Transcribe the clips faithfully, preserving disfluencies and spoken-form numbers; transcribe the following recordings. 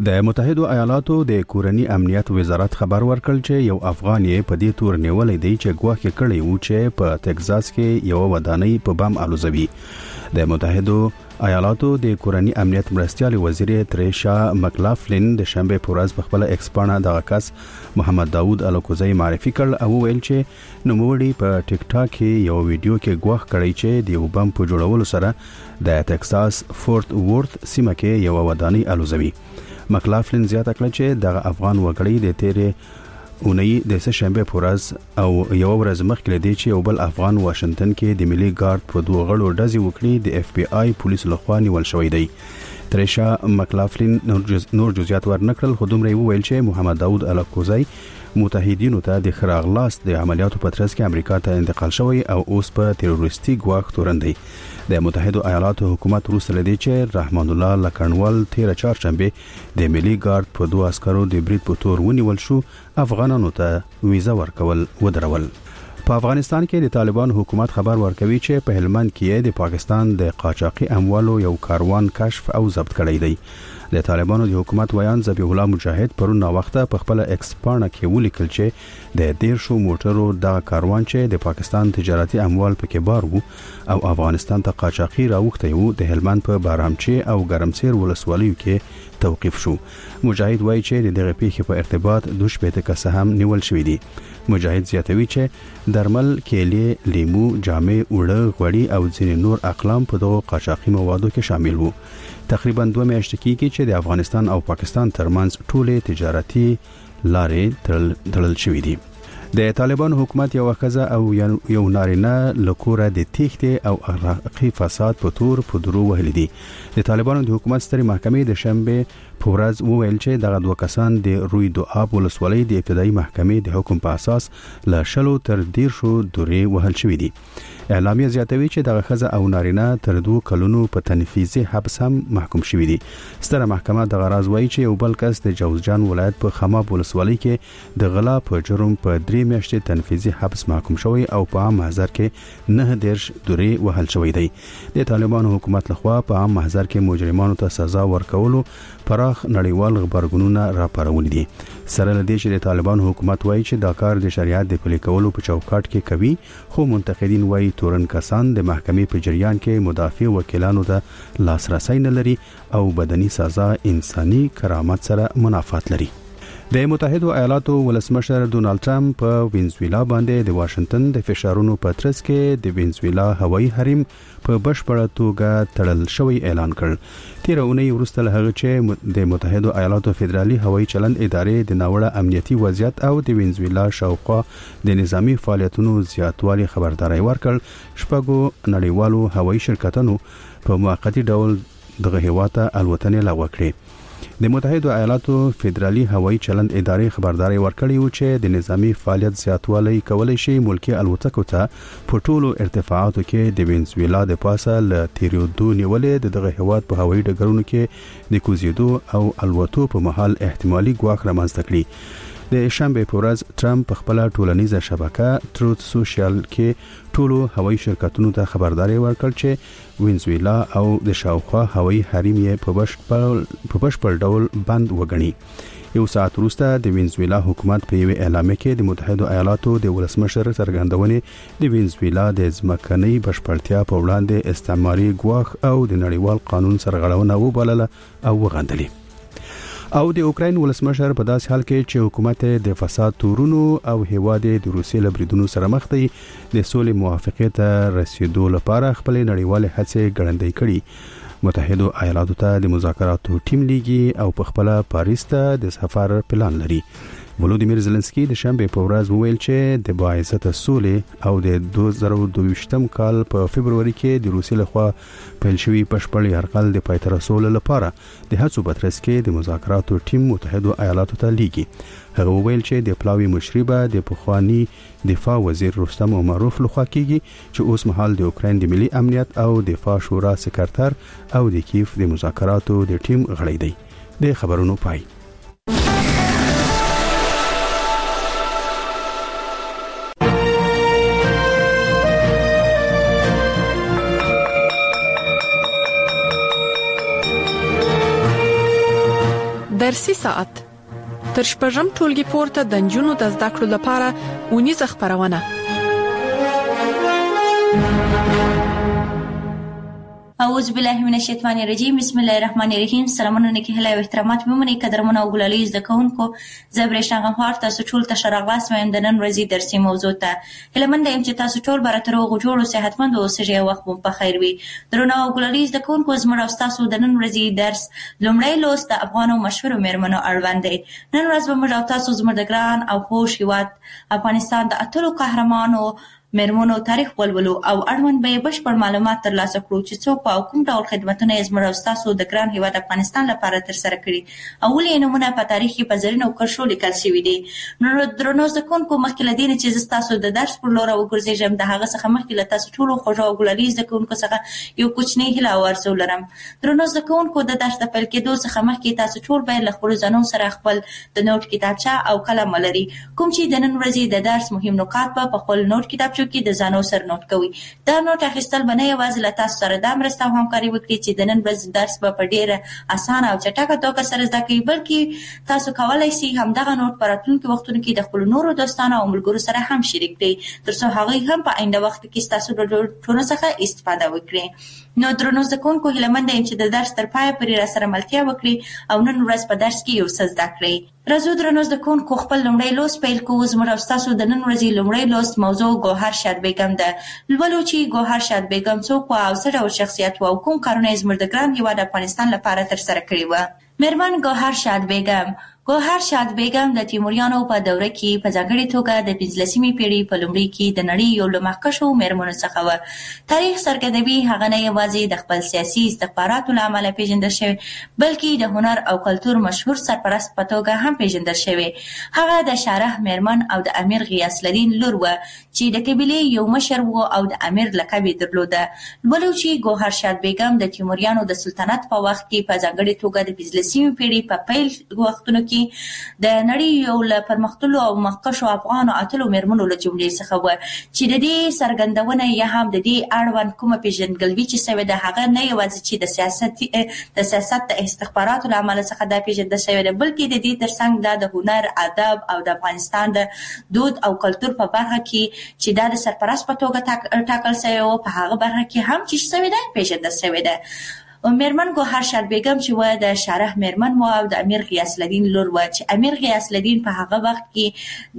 د متحده ایالاتو د کورنی امنیت وزارت خبر ورکړ چې یو افغان یې په دې تور نیولې دی چې ګواښ کړی و چې په ټکزاس کې یو ودانۍ په بم الوزوي. د متحده ایالاتو د کورنی امنیت مرستیال وزیر تریشا مکلافلین د شنبه په ورځ په خپل ایکس پاڼه د کس محمد داوود الکوزی معرفي کړ او ویل چې نوموړي په ټیک ټاک کې یو ویډیو کې ګواښ کړی چې د یو بم په جوړولو سره د ټکساس فورت ورث سیمه کې یو ودانۍ الوزوي. مکلافلین زیاته کړه چې د افغان وګړي د تیرې اونۍ د شنبه په ورځ او یو ورځ مخکې لدی چې یو بل افغان واشنگټن کې د ملي ګارد په دوه غړو ډزې وکړي د اف بی آی پولیس لخوا نیول شوی دی. تریشا مکلافلین نور جزئیات ورنکړل خو دومره ویل چې محمد داوود الکوزی متحدینو ته د خراغلاس د عملیاتو په ترڅ کې امریکا ته انتقال شوی او اوس په تروریستي ګواښ تورن دی. د متحده ایالاتو حکومت وروسته لدی چې رحمان الله لکنوال تیر چهارشنبه د ملي ګارد په دوه عسکرو د برید په تور ونیول شو افغانانو ته ویزا ورکول ودرول. په افغانستان کې د طالبان حکومت خبر ورکوي چې په هلمند کې د پاکستان د قاچاقي اموالو یو کاروان کشف او ضبط کړی دی. د طالبانو د حکومت ویان ذبیح الله مجاهد پرون نو وخته په خپل ایکس پاڼه کې ولیکل چې د ډیر شو موټرو د کاروان چې د پاکستان تجارتي اموال پکې بار وو او افغانستان ته قاچاقي راوخته وو د هلمند په بارامچی او ګرمسیر ولسوالیو کې توقيف شو. مجاهد وایي چې د دغه پیښې په ارتباط دوه شپږ کس هم نیول شوی دي. مجاهد زیاتوي چې درمل، کېلې، لیمو، جامې، اوړه، غوړي او ځینې نور اقلام په دغه قاچاقي موادو کې شامل وو. تقریبا دوه میاشتې کېږي چې د افغانستان او پاکستان ترمنځ ټولې تجارتي لارې تړل شوې دي. د طالبان حکومت یو ښځه او یو نارینه لکوره د تېښتې او اخلاقي فساد په تور په درو وهلي دي. د طالبانو د حکومت سترې محکمې د شنبه په ورځ وویل چې دغه دوه کسان د روی دواب ولسوالۍ د ابتدایي محکمې د حکم په اساس له شلو تر ډیر شو درې وهل شوي دي. اعلامیه زیاتوي چې دغه ښځه او نارینه تر دوه کلونو په تنفیذي حبس هم محکوم شوي دي. ستره محکمه د غراز وایي چې یو بل کس د جوزجان ولایت په خماب ولسوالۍ کې د غلا په جرم په درې میاشتې تنفیذي حبس محکوم شوی او په عام محضر کې نه دیرش درې وهل شوی دی. د طالبانو حکومت لخوا په عام محضر کې مجرمانو ته سزا ورکولو پراخ نړیوال خبرګونونه راپارولي دي. سره لدې چې د طالبانو حکومت وایي چې دا کار د شریعت د پلي کولو په چوکاټ کې کوي خو منتقدین وایي تورن کسان د محکمې په جریان کې مدافع وکیلانو ته لاسرسي نه لري او بدني سزا انساني کرامت سره منافات لري. د متحده ایالاتو ولسمشر ډونالد ټرمپ په وینزویلا باندې د واشنگټن د فشارونو په ترڅ کې د وینزویلا هوایي حریم په بشپړه توګه تړل شوی اعلان کړ. تیر اونۍ وروسته له هغه چې د متحده ایالاتو فدرالي هوایي چلند ادارې د ناوړه امنیتي وضعیت او د وینزویلا شاوخوا د نظامی فعالیتونو زیاتوالي خبرداري ورکړ، شپږو نړیوالو هوایي شرکتونو په موقتی ډول دغه هیواد ته الوتنې لغوه کړې. د متحده ایالاتو فدرالي هوایي چلند ادارې خبرداري ورکړې و چې د نظامی فعالیت زیاتوالی کولای شي ملکی الوتکو ته په ټولو ارتفاعاتو کې د وینزویلا د پاسه ل تیریدو نیولې دغه هیواد په هوایي ډګرونو کې د کوزیدو او الوتو په محل احتمالي ګواښ رامنځته کړي. د شنبه په ورځ ټرمپ په خپل ټولنیزه شبکه تروت سوشل کې ټولو هوایي شرکتونو ته خبرداري ورکړ چې وینزویلا او د شاوخوا هوایي حریم یې په بشپړ په بشپړ ډول بند وګڼي. یو ساعت وروسته د وینزویلا حکومت په یوه اعلامیه کې د متحده ایالاتو د ولسمشر څرګندونې د وینزویلا د ځمکنۍ بشپړتیا په وړاندې استعماري ګواښ او د نړیوال قانون سرغړونه وبلله او وغندلې. او د اوکراین ولسمشر په داس حال کې چې حکومت د فساد تورونو او هیواد د روسي لبریدونو سره مخ دی د سولې موافقه ته رسیدو لپاره خپل نړیوال هڅې ګړندۍ کړي. متحده ایالاتو ته د مذاکراتو ټیم لیږي او په خپل پاریس ته د سفر پلان لري. ولودیمیر زلنسکی د شنبه په ورځ وویل چې د باعثه سولې او د دوه زره دوه کال په فبرवरी کې د روسي لخوا پیل شوی پښپړ یرغل د پای ته رسول لپاره د هڅو په ترڅ کې د مذاکراتو ټیم متحده ایالاتو ته لیږي. هغه وویل چې د پلاوی مشربه د پخوانی دفاع وزیر رستم عمروف لخوا کیږي چې اوس مهال د اوکراین د ملي امنیت او دفاع شورا سکرټر او د کیف د مذاکراتو د ټیم غړی دی. د خبرونو پای. د درسي ساعت تر شپږم ټولګي پورته د نجونو د زده کړو لپاره ونیزه خپرونه. اعوذ بالله من الشیطان الرجیم. بسم الله الرحمن الرحیم. سلامونه نیکی هلا او احترامات ممنې قدرمنه او ګلالي زده کوونکو، زه برېښنا غمخوار تاسو ټول ته ښه راغلاست وایم د نن ورځې درسي موضوع ته. هیله منده یم چې تاسو ټول به راته روغ جوړ او صحتمند اوسئ او وخت مو په خیر وي. درنو او ګلالي زده کوونکو، زموږ او ستاسو د نن ورځې درس لومړی لوست د افغانو مشهورو میرمنو اړوند دی. نن ورځ به موږ او تاسو زموږ د ګران او خوږ هېواد افغانستان د اتلو قهرمانو میرمنو تاریخ ولولو او اړوند به بشپړ معلومات ترلاسه کړو چې څوک او کوم ډول خدمتونه یې زموږ او ستاسو د ګران هېواد افغانستان لپاره ترسره کړي او ولې یې نومونه په تاریخ کې په زرینو کرښو لیکل شوي دي. نو درنو زده کوونکو، مخکې له دې نه چې زه ستاسو د درس پر لور وګرځېږم، د هغه څخه مخکې له تاسو ټولو خوږو او ګلالي زده کوونکو څخه یو کوچنی هیله او ارزو لرم. درنو زده کوونکو، د درس د پیل کېدو څخه مخکې تاسو ټول باید له خپلو ځانونو سره خپل د نوټ کتابچه او قلم ولري، کوم چې د نن ورځې د درس مهم نکات به په خپل نوټ کتابچو کې د ځانو سره نوٹ کوي. دا نوٹ اخیستل به نه یوازې له تاسو سره دا مرسته او همکاري وکړي چې د نن ورځ درس به په ډېره اسانه او چټکه توګه سره زده کوي، بلکې تاسو کولی شئ همدغه نوٹ په راتلونکي وختونو کې د خپلو نورو دوستانو او ملګرو سره هم شریک کړئ، تر څو هغوی هم په آینده وخت کې ستاسو له نوټونو څخه استفاده وکړي. نو درنو زده کوونکو، هیله منده یم چې د درس تر پایه پورې راسره ملتیا وکړي او نن ورځ په درس کې یو څه زده کړئ. راځو درنو زده کوونکو، خپل لومړی لوست پیل کوو. زموږ او ستاسو د نن ورځې لومړی لوست موضوع ګوهر شاد بیګم ده. لولو چې ګوهر شاد بیګم څوک وه او څه ډول شخصیت وه او کوم کارونه یې زموږ د ګران هېواد افغانستان لپاره ترسره کړي وه. میرمن ګوهر شاد بیګم ګوهر شاد بیګم د تیموریانو په دوره کې په ځانګړې توګه د پنځلسمې پېړۍ په لومړي کې د نړۍ یو له مخکښو میرمنو څخه وه. تاریخ څرګندوي هغه نه یوازې د خپل سیاسي استخباراتو له امله پېژندل شوې، بلکې د هنر او کلتور مشهور سرپرست په توګه هم پېژندل شوې. هغه د شارح میرمن او د امیر غیاث الدین لور وه چې د قبیلې یو مشر و او د امیر لقب یې درلوده. لولو چې ګوهر شاد بیګم د تیموریانو د سلطنت په وخت کې په ځانګړې توګه د پنځلسمې پېړۍ په پیل وختونو کې د نړۍ یو له پرمختللو او مخکښو افغانو اتلو میرمنو له جملې څخه وه چې د دې څرګندونه یا هم د دې اړوند کومه پېژندګلوي چې سوې ده، هغه نه یوازې چې د سیاست د سیاست د استخباراتو له امله څخه دا پېژندل شوې ده، بلکې د دې ترڅنګ دا د هنر، ادب او د افغانستان د دود او کلتور په برخه کې چې دا د سرپرست په توګه ټاکل شوی و، په هغه برخه کې هم چې شوې ده پېژندل شوې ده. میرمن ګوهر شاد بیګم چې وه د شارح میرمن وه او د امیر غیاث الدین لور وه چې امیر غیاث الدین په هغه وخت کې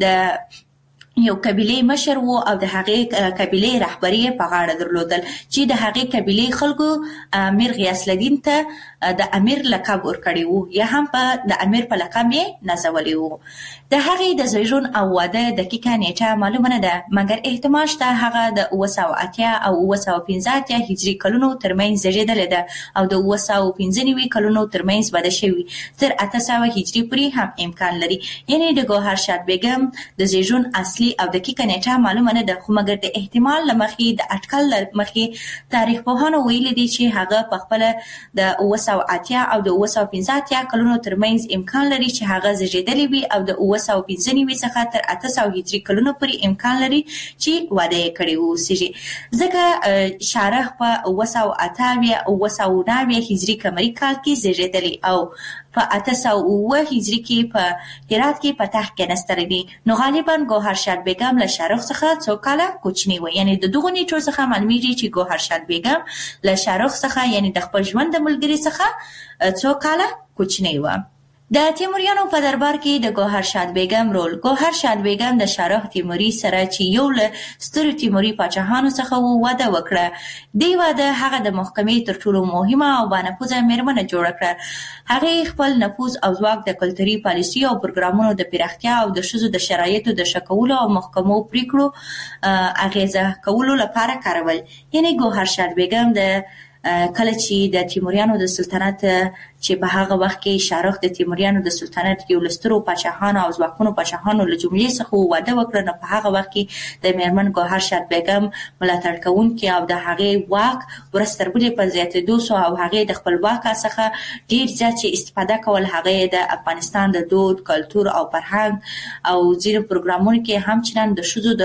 د یو قبیلې مشر و او د هغې قبیلې رهبري په غاړه درلودل چې د هغې قبیلې خلکو امیر غیاث الدین ته د امیر لقب ورکړی و یا هم په د امیر په لقب یې نازولی و. د هغې د زیږون او واده دقیقه نیټه معلومه نه ده، مګر احتمال شته هغه د اوه سوه اتیا او اوه سوه پنځه اتیا هجري کلونو ترمنځ زیږېدلې ده او د اوه سوه پنځه نوي کلونو ترمنځ واده شوي تر اته سوه هجري پورې هم امکان لري. یعنې د ګوهر شاد بیګم د زیږون اصلي او دقیقه نیټه معلومه نه ده، خو مګر د احتمال له مخې د اټکل له مخې تاریخ پوهانو ویلي دي چې هغه په خپله د اوه سوه اتیا او د اوه سوه پنځه اتیا کلونو ترمنځ امکان لري چې هغه زیږېدلې وي او د اوه سوه پنځه نوي څخه تر اته سوه هجري کلونو پورې امکان لري چې واده یې کړی واوسېږي، ځکه شارح په اوه سوه اته اویا اوه سوه نهه اویا هجري قمري کال کې زیږېدلی او په اته سوه اوه هجري کې په هرات کې په تخت کېناستلی دی. نو غالبا ګوهر شاد بیګم له شارح څخه څو کاله کوچنی وه، یعنې د دغو نیټو څخه معلومیږي چې ګوهر شاد بیګم له شارح څخه یعنې د خپل ژوند د ملګري څخه څو کاله کوچنی وه. د تیموریانو په دربار کې د ګوهر شاد بیګم رول. ګوهر شاد بیګم د شارح تیموري سره چې یو له سترو تیموري پاچاهانو څخه و واده وکړه. دې واده هغه د محکمې تر ټولو مهمه او بانفوذه میرمنه جوړه کړه. هغې خپل نفوذ او ځواک د کلتوري پالیسي او پروګرامونو د پراختیا او د ښځو د شرایطو د ښه کولو او محکمو پریکړو اغیزه کولو لپاره کارول. یعنې ګوهر شاد بیګم د کله چې د تیموریانو د سلطنت چې په هغه وخت کې شارح د تیموریانو د سلطنت یو له سترو پاچاهانو او ځواکمنو پاچاهانو له جملې څخه واده وکړه، نو په هغه وخت کې د میرمن ګوهر شاد بیګم ملاتړ کوونکي او د هغې واک ورځ تر بلې په زیاتېدو سو او هغې د خپل واک څخه ډېر زیات چې استفاده کول، هغې د افغانستان د دود، کلتور او فرهنګ او ځینو پروګرامونو کې هم چندان د ښځو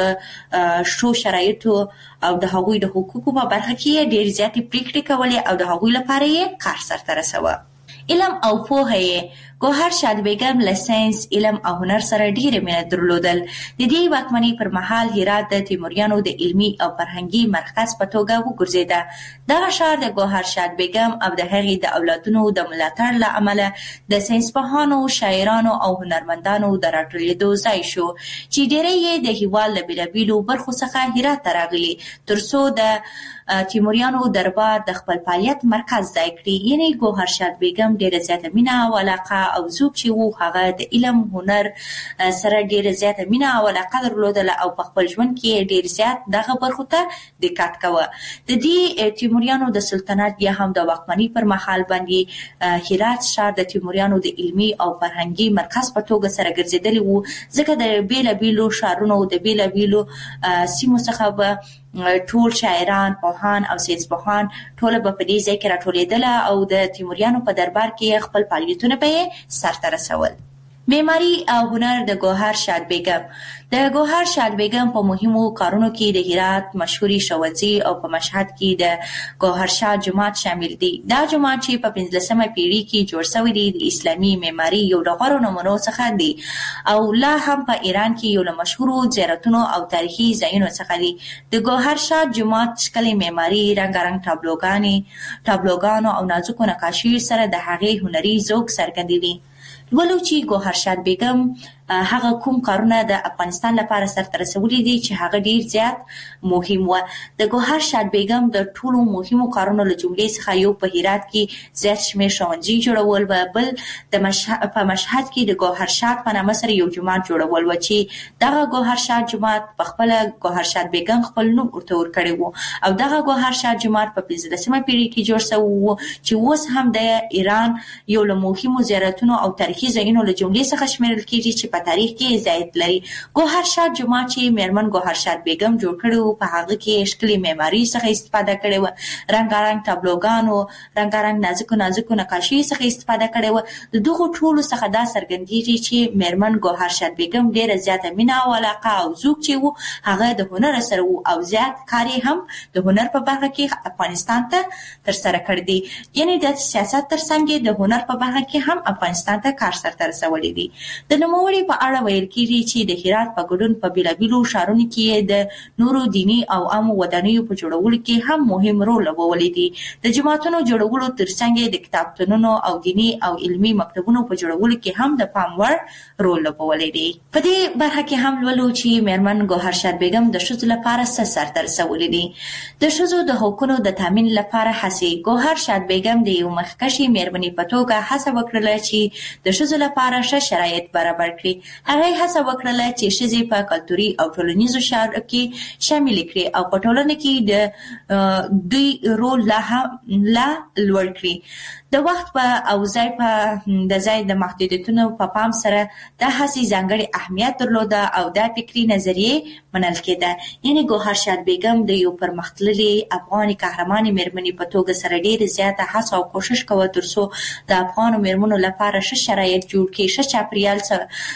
د ښو شرایطو او د هغوی د حقوقو په برخه کې ډېر زیاتې پریکړې کولې او د هغوی لپاره یې کار سرته رسوه. علم او پوهه یې ګوهر شاد بیګم له ساينس، علم او هنر سره ډیره مینه درلودل. د دې واکمنۍ پر مهال هرات د تیموریانو د علمي او فرهنګي مرکز په توګه وګرځیده. دغه ښار د ګوهر شاد بیګم او د هغې د اولادونو د ملاتړ له امله د ساینسپوهانو، شاعرانو او هنرمندانو د راټولېدو ځای شو چې ډیری یې د هیواد له بېلابېلو برخو څخه هرات ته راغلي ترڅو د تیموریانو دربار د خپل فعالیت مرکز ځای کړي. یعنی ګوهر شاد بیګم ډیره زیاته مینه او علاقه او ذوق چې وو هغه د علم هنر سره ډیره زیاته مینه او علاقه درلودله او په خپل ژوند کې ډیر زیات دغه برخو ته دقت کوه. د دې تیموریانو د سلطنت یا هم د واکمنۍ پر مهال باندې هرات ښار د تیموریانو د علمي او فرهنګي مرکز په توګه سره ګرځېدلی وو، ځکه د بیلابېلو ښارونو د بیلابېلو سیمو څخه به ټول شاعران، پوهان او ساینسپوهان ټول به په دې ځای کې راټولېدله او د تیموریانو په دربار کې خپل فعالیتونه به یې سرته رسول. معماري او هنر د ګوهر شاد بیګم د ګوهر شاد بیګم په مهمو کارونو کې د هرات مشهوري ښوونځي او په مشهد کې د ګوهر شاد جومات شامل دي. دا جومات چې په پنځلسمه پیړۍ کې جوړ شوی دی د اسلامي معماري یو له غوره نمونو څخه دی او لا هم په ایران کې یو له مشهورو زیارتونو او تاریخي ځایونو څخه دی. د ګوهر شاد جومات ښکلې معماري، رنګارنګ ټابلوګانې ټابلوګانو او نازکو نقاشیو سره د هغې هنري ذوق څرګندوي. ولو چې ګوهر شاد بیګم هغه کوم کارونه د افغانستان لپاره سرته رسولي دي چې هغه ډیر زیات مهم و. د ګوهر شاد بیګم د ټولو مهمو کارونو له جملې څخه یو په هرات کې زیات شمېر ښوونځي جوړول و، بل د مشهد په مشهد کې د ګوهر شاد په نامه سره یو جومات جوړول و چې دغه ګوهر شاد جومات په خپل ګوهر شاد بیګم خپل نوم ورته ورکړی و او دغه ګوهر شاد جومات په پنځلسمه پیړۍ کې جوړ شوی و چې اوس هم د ایران یو له مهمو زیارتونو او تاریخي ځایونو له جملې څخه شمیرل کېږي چې په تاریخ کې ځای لري. ګوهر شاد جومات چې میرمن ګوهر شاد بیګم جوړ کړی و په هغه کې ښکلې معماري څخه استفاده کړې وه، رنګارنګ ټابلوګانو، رنګارنګ نازکو نازکو نقاشي څخه استفاده کړې وه. د دغو ټولو څخه دا څرګندېږي چې میرمن ګوهر شاد بیګم ډېره زیاته مینه او علاقه او ذوق چې و هغه د هنر سره و او زیات کار یې هم د هنر په برخه کې افغانستان ته ترسره کړی دی. یعنې د سیاست ترڅنګ د هنر په برخه کې هم افغانستان ته کار سرته رسولی دی. د نوموړي په اړه ویل کېږي چې د هرات په ګډون په بېلابېلو ښارونو کې د نورو دیني او عامو ودانیو په جوړولو کې هم مهم رول لوبولی دی. د جوماتونو جوړولو ترڅنګ د کتابتونونو او دیني او علمي مکتبونو په جوړولو کې هم د پام وړ رول لوبولی دی. په دې برخه کې هم لولو چې میرمن ګوهر شاد بیګم د ښځو لپاره څه سرته رسولی دي. د ښځو د حقونو د تامین لپاره هڅې. ګوهر شاد بیګم د یو مخکښې میرمنې په توګه هڅه وکړله چې د ښځو لپاره ښه شرایط برابر کړي. هغه هڅه وکړله چې ښځې په کلتوري او ټولنیزو چارو کې شامل کړي او په ټولنه کې د دوی رول لا هم لا لوړ کړي. د وخت په او ځای په د ځای د محدودیتونو په پام سره دا هڅې ځانګړې اهمیت درلوده او دا فکري نظریې منل کېده. یعنې ګوهر شاد بیګم د یو پرمختللې افغاني قهرمانې میرمنې په توګه سره ډېرې زیاته هڅه او کوشش کوه ترڅو د افغانو میرمنو لپاره ښه شرایط جوړ کړي، ښه چاپریال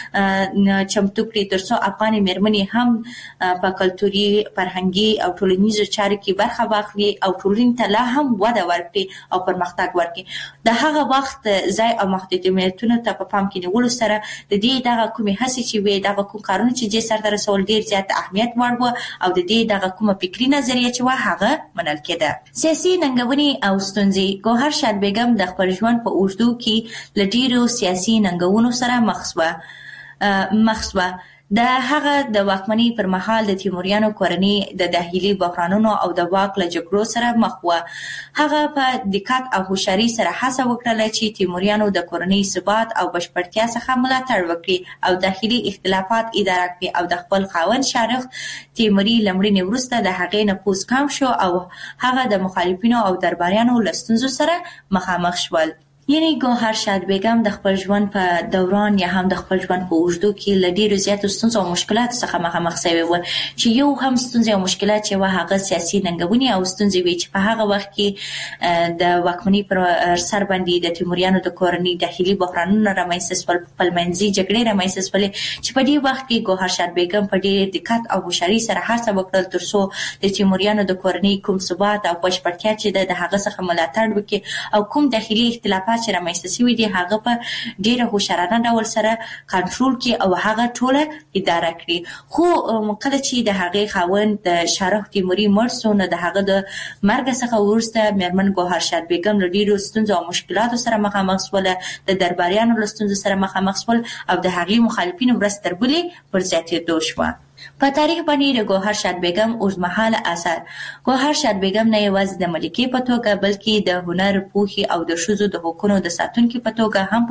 چمتو کړي ترڅو افغاني میرمنې هم په کلتوري، فرهنګي او ټولنیزو چارو کې برخه واخلي او ټولنې ته لا هم وده ورکړي او پرمختګ ورکړي. د هغه وخت ځای او محدودیتونو ته په پام کې نیولو سره د دې دغه کومې هڅې چې وې، دغه کوم کارونه چې دې سرته رسول ډېر زیات اهمیت وړ وه او د دې دغه کومه فکري نظریه چې وه هغه منل کېده. سیاسي ننګونې او ستونزې. ګوهر شاد بیګم د خپل ژوند په اوږدو کې له ډېرو سیاسي ننګونو سره مخ شوه مخ شوه د هغه د واکمنۍ پر مهال د تیموریانو کورنۍ د داخلي بحرانونو او د واک له جګړو سره مخ وه. هغه په دقت او هوښیارۍ سره هڅه وکړله چې تیموریانو د کورنۍ ثبات او بشپړتیا څخه ملاتړ وکړي او داخلي اختلافات اداره کړي او د خپل خاوند شارخ تیموري له مړینې وروسته د هغې نفوذ کم شو او هغه د مخالفینو او درباریانو له ستونزو سره مخامخ شول. یعنی ګوهر شاد بیګم د خپل ژوند په دوران یا هم د خپل ژوند په اوږدو کې له ډېرو زیاتو ستونزو او مشکلاتو څخه مخامخ شوې وه چې یو هم ستونزې او مشکلات چې وه هغه سیاسي ننګونې او ستونزې وې چې په هغه وخت کې د واکمنۍ پر سر باندې د تیموریانو د کورنۍ داخلي بحرانونه رامنځته شول، خپلمنځي جګړې رامنځته شولې چې په دې وخت کې ګوهر شاد بیګم په ډېر دقت او هوښیارۍ سره هڅه وکړل ترڅو د تیموریانو د کورنۍ کوم ثبات او بشپړتیا چې د هغه څخه ملاتړ وکړي او کوم داخلي اختلافات تشبهات چې رامنځته شوي دي هغه په ډیره هوښیارانه ډول سره کنټرول کړي او هغه ټوله اداره کړي. خو کله چې د هغې خاوند د شاهرخ تیموري مړ شو نو د هغه د مرګ څخه وروسته میرمن ګوهرشاد بیګم له ډیرو ستونزو او مشکلاتو سره مخامخ شوله، د درباریانو له ستونزو سره مخامخ شول او د هغې مخالفینو ورځ تر بلې پر زیاتېدو شوه. په تاریخ باندې د ګوهرشاد بیګم اوږدمهاله اثر. ګوهرشاد بیګم نه یوازې د ملکې په توګه بلکې د هنر، پوهې او د ښځو د حقونو د ساتونکي په توګه هم په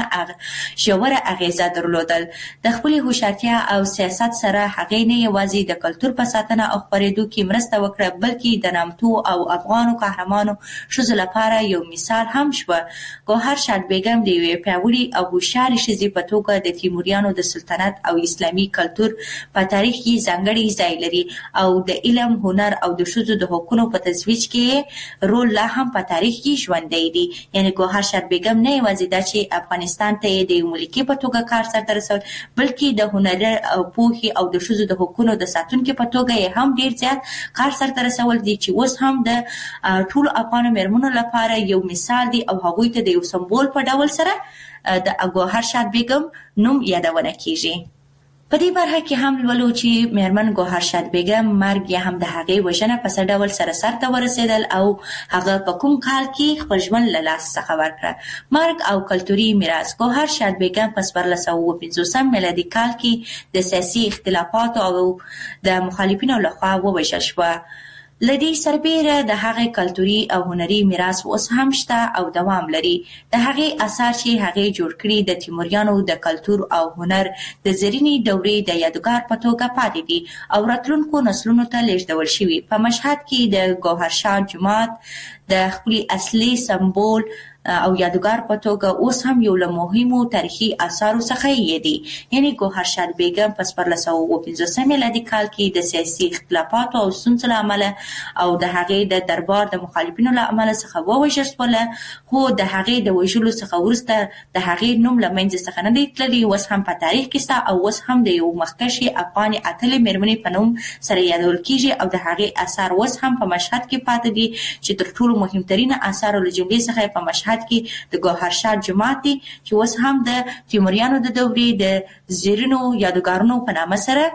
ټولنه ژوره اغیزه درلودل. د خپلې هوښیارتیا او سیاست سره هغې نه یوازې د کلتور په ساتنه او خپرېدو کې مرسته وکړه بلکې د نامتو او افغانو قهرمانو ښځو لپاره یو مثال هم شوه. ګوهرشاد بیګم د یوې پیاوړې او هوښیارې ښځې په توګه د تیموریانو د سلطنت او اسلامي کلتور په تاریخ کې ځانګړی ځای لري او د علم، هنر او د ښځو د حقونو په ترویج کې رول لا هم په تاریخ کې ژوندی دی. یعنی ګوهرشاد بیګم نه یوازې دا چې افغانستان ته د یو ملکې په توګه کار سرته رسول بلکې د هنر او پوهې او د ښځو د حقونو د ساتونکي په توګه یې هم ډیر زیات کار سرته رسول دي چې اوس هم د ټولو افغانو میرمنو لپاره یو مثال دی او هغوی ته د یو سمبول په ډول سره د ګوهرشاد بیګم نوم یادونه کیږي. په دې برخه کې هم لولو چې میرمن ګوهرشاد بیګم مرګ یا هم د هغې وژنه په څه ډول سره سرته ورسېدل او هغه په کوم کال کې خپل ژوند له لاسه څخه ورکړه. مرګ او کلتوري میراث. ګوهرشاد بیګم په څوارلس سوه اووه پنځوسم میلادي کال کې د سیاسي اختلافاتو او د مخالفینو لخوا ووژل شوه. له دې سربیره د هغې کلتوري او هنري میراث اوس هم شته او دوام لري. د هغې اثار چې هغې جوړ کړي د تیموریانو د کلتور او هنر د زرینې دورې د یادګار په توګه پاتې دي او راتلونکو نسلونو ته لیږدول شوي. په مشهد کې د ګوهرشاد جومات د خپلې اصلي سمبول او یادګار په توګه اوس هم یو له مهمو تاریخي اثارو څخه یې دی. یعنی ګوهرشاد بیګم په څوارلس سوه اووه پنځوسم میلادي کال کې د سیاسي اختلافاتو او ستونزو له امله او د هغې د دربار د مخالفینو له امله څخه ووژل شوله، خو د هغې د وژلو څخه وروسته د هغې نوم له منځه څخه نه دی تللی. اوس هم په تاریخ کې شته او اوس هم د یو مخکښې افغانې اتلې میرمنې په نوم سره یادول کیږي او د هغې اثار اوس هم په مشهد کې پاتې دي چې تر ټولو مهمترینه اثارو له جملې څخه په مشهد کې د ګوهرشاد جومات دی چې اوس هم د تیموریانو د دورې د زرینو یادګارونو په نامه سره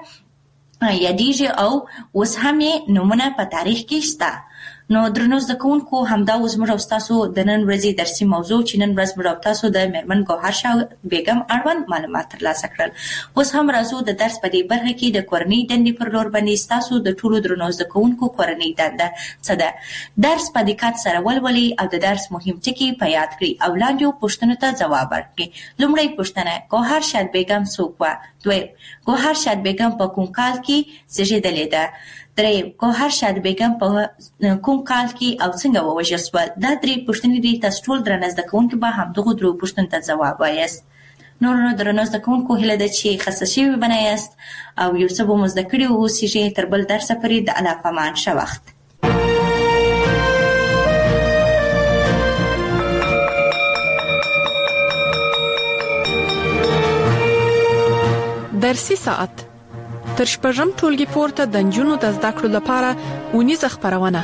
یادېږي او اوس هم یې نومونه په تاریخ کې شته. نو درنو زده کوونکو همدا اوس موږ او ستاسو د نن ورځې درسي موضوع چې نن ورځ موږ او تاسو د میرمن ګوهرشاد بیګم اړوند معلومات ترلاسه کړل. اوس هم راځو د درس په دې برخه کې د کورنۍ دندې پر لور باندې ستاسو د ټولو درنو زده کوونکو کورنۍ دنده څه ده. درس په دقت سره ولولئ او د درس مهم ټکي په یاد کړئ او لاندې پوښتنو ته ځواب ورکړئ. لومړی پوښتنه: ګوهرشاد بیګم څوک وه؟ دویم: ګوهرشاد بیګم په کوم کال کې زیږېدلې ده؟ دریم: ګوهرشاد بیګم په کوم کال کې او څنګه ووژل شوه؟ دا درې پوښتنې دي. تاسو ټول درنه زده کوونکي به همدغو درو پوښتنو ته ځواب وایاست. نورو درنو زده کوونکو هیله ده چې خسته شوي به نه یاست او یو څه به مو زده کړي واوسیږئ. تر بل درسه پورې د الله په امان. ښه وخت. درسي ساعت تر شپږم ټولګي پورته د نجونو د زده کړو لپاره ونیزه خبرونه.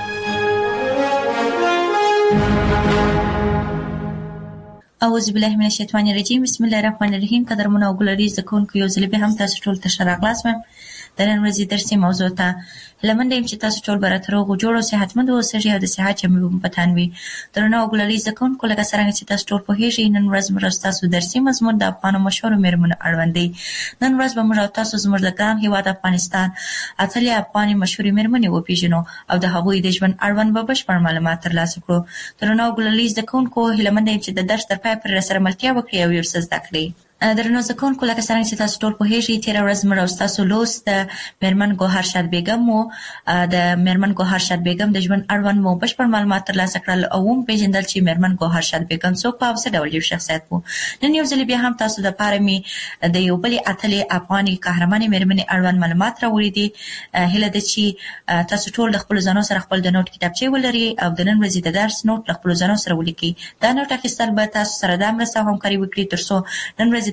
اعوذ بالله من الشیطان الرجیم. بسم الله الرحمن الرحیم. قدرمنو او ګلري زکونکو یو ځل به هم تاسو ټول ته ښه راغلاست. د نن ورځې درسي موضوع ته لمن دیم چې تاسو ټول به راته روغ جوړ او صحتمند اوسئ او د صحت چمې په تان وي. درنو او ګلري زکونکو لکه څنګه چې تاسو ټول پوهیږئ نن ورځ موږ تاسو درسي مضمون د افغانو مشهورو میرمنو اړوند دی. نن ورځ به موږ تاسو زموږ د ګران هیواد افغانستان اتلې افغاني مشهورې میرمنې وپیژنو او د هغوی د ژوند اړوند به بشپړ معلومات ترلاسه کړو. درنو او ګلري زکونکو هیله مند یم چې د درس تر پای پورې سره ملتیا وکړئ او یو څه زده کړئ. درنو زده کوونکو لکه څنګه چې تاسو ټول پوهیږئ تېره ورځ موږ او ستاسو لوست د میرمن ګوهرشاد بیګم و. د میرمن ګوهرشاد بیګم د ژوند اړوند مو بشپړ معلومات ترلاسه کړل او وپېژندل چې میرمن ګوهرشاد بیګم څوک وه او څه ډول یو شخصیت و. نن یو ځل بیا هم تاسو دپاره مې د یو بلې اتلې افغاني قهرمانې میرمنې اړوند معلومات راوړي دي. هیله ده چې تاسو ټول د خپلو ځانو سره خپل د نوټ کتابچې ولرئ او د نن ورځې د درس نوټ له خپلو ځانو سره ولیکئ. دا نوټ اخیستل به تاسو سره دا مرسته او همکاري وکړي تر څو نن ورځې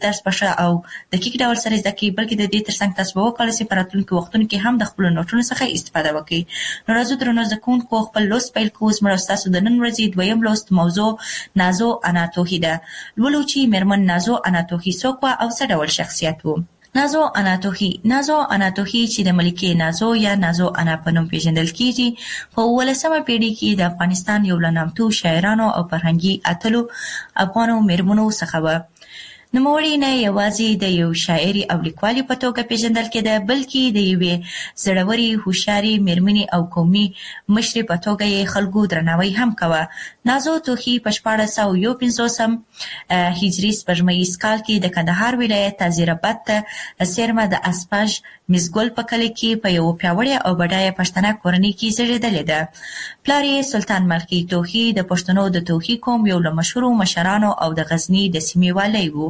درس په او دقیق ډول سره زده کړئ، بلکې د دې ترڅنګ تاسو به وکولای شئ په راتلونکي وختونو کې هم د خپل نوټونو څخه استفاده وکړئ. نو راځو درنو زده کوونکو خپل لوست پیل کوو. زموږ تاسو د نن ورځې دویم لوست موضوع نازو اناتوهي ده. لولو چې مېرمن نازو اناتوهي څوک وه او څه ډول شخصیت و. نازو اناتوهي نازو اناتوهي چې د ملکې نازو یا نازو انا په نوم پیژندل کیږي، په ولسمه پیړۍ کې د افغانستان یو له نامتو شاعرانو او فرهنګي اتلو افغانو مېرمنو څخه وه. نوموړې نه یوازې د یو شاعري او لیکوالي په توګه پیژندل کېده، بلکې د یوې زړورې هوښیارې مېرمنې او قومي مشرې په توګه یې خلکو درناوی هم کوه. نازو توهي په شپاړس سوه یو پنځوسم هجري سپوږمیز کال کې د کندهار ولایت تازیرباد ته څیرمه د اسپاژ مزګل په کلي کې په یو پیاوړې او بډایه پښتنه کورنۍ کې زیږېدلې ده. پلار یې سلطان ملخي توهي د پښتنو د توهي قوم یو له مشهورو مشرانو او د غزني د سیمې والی و.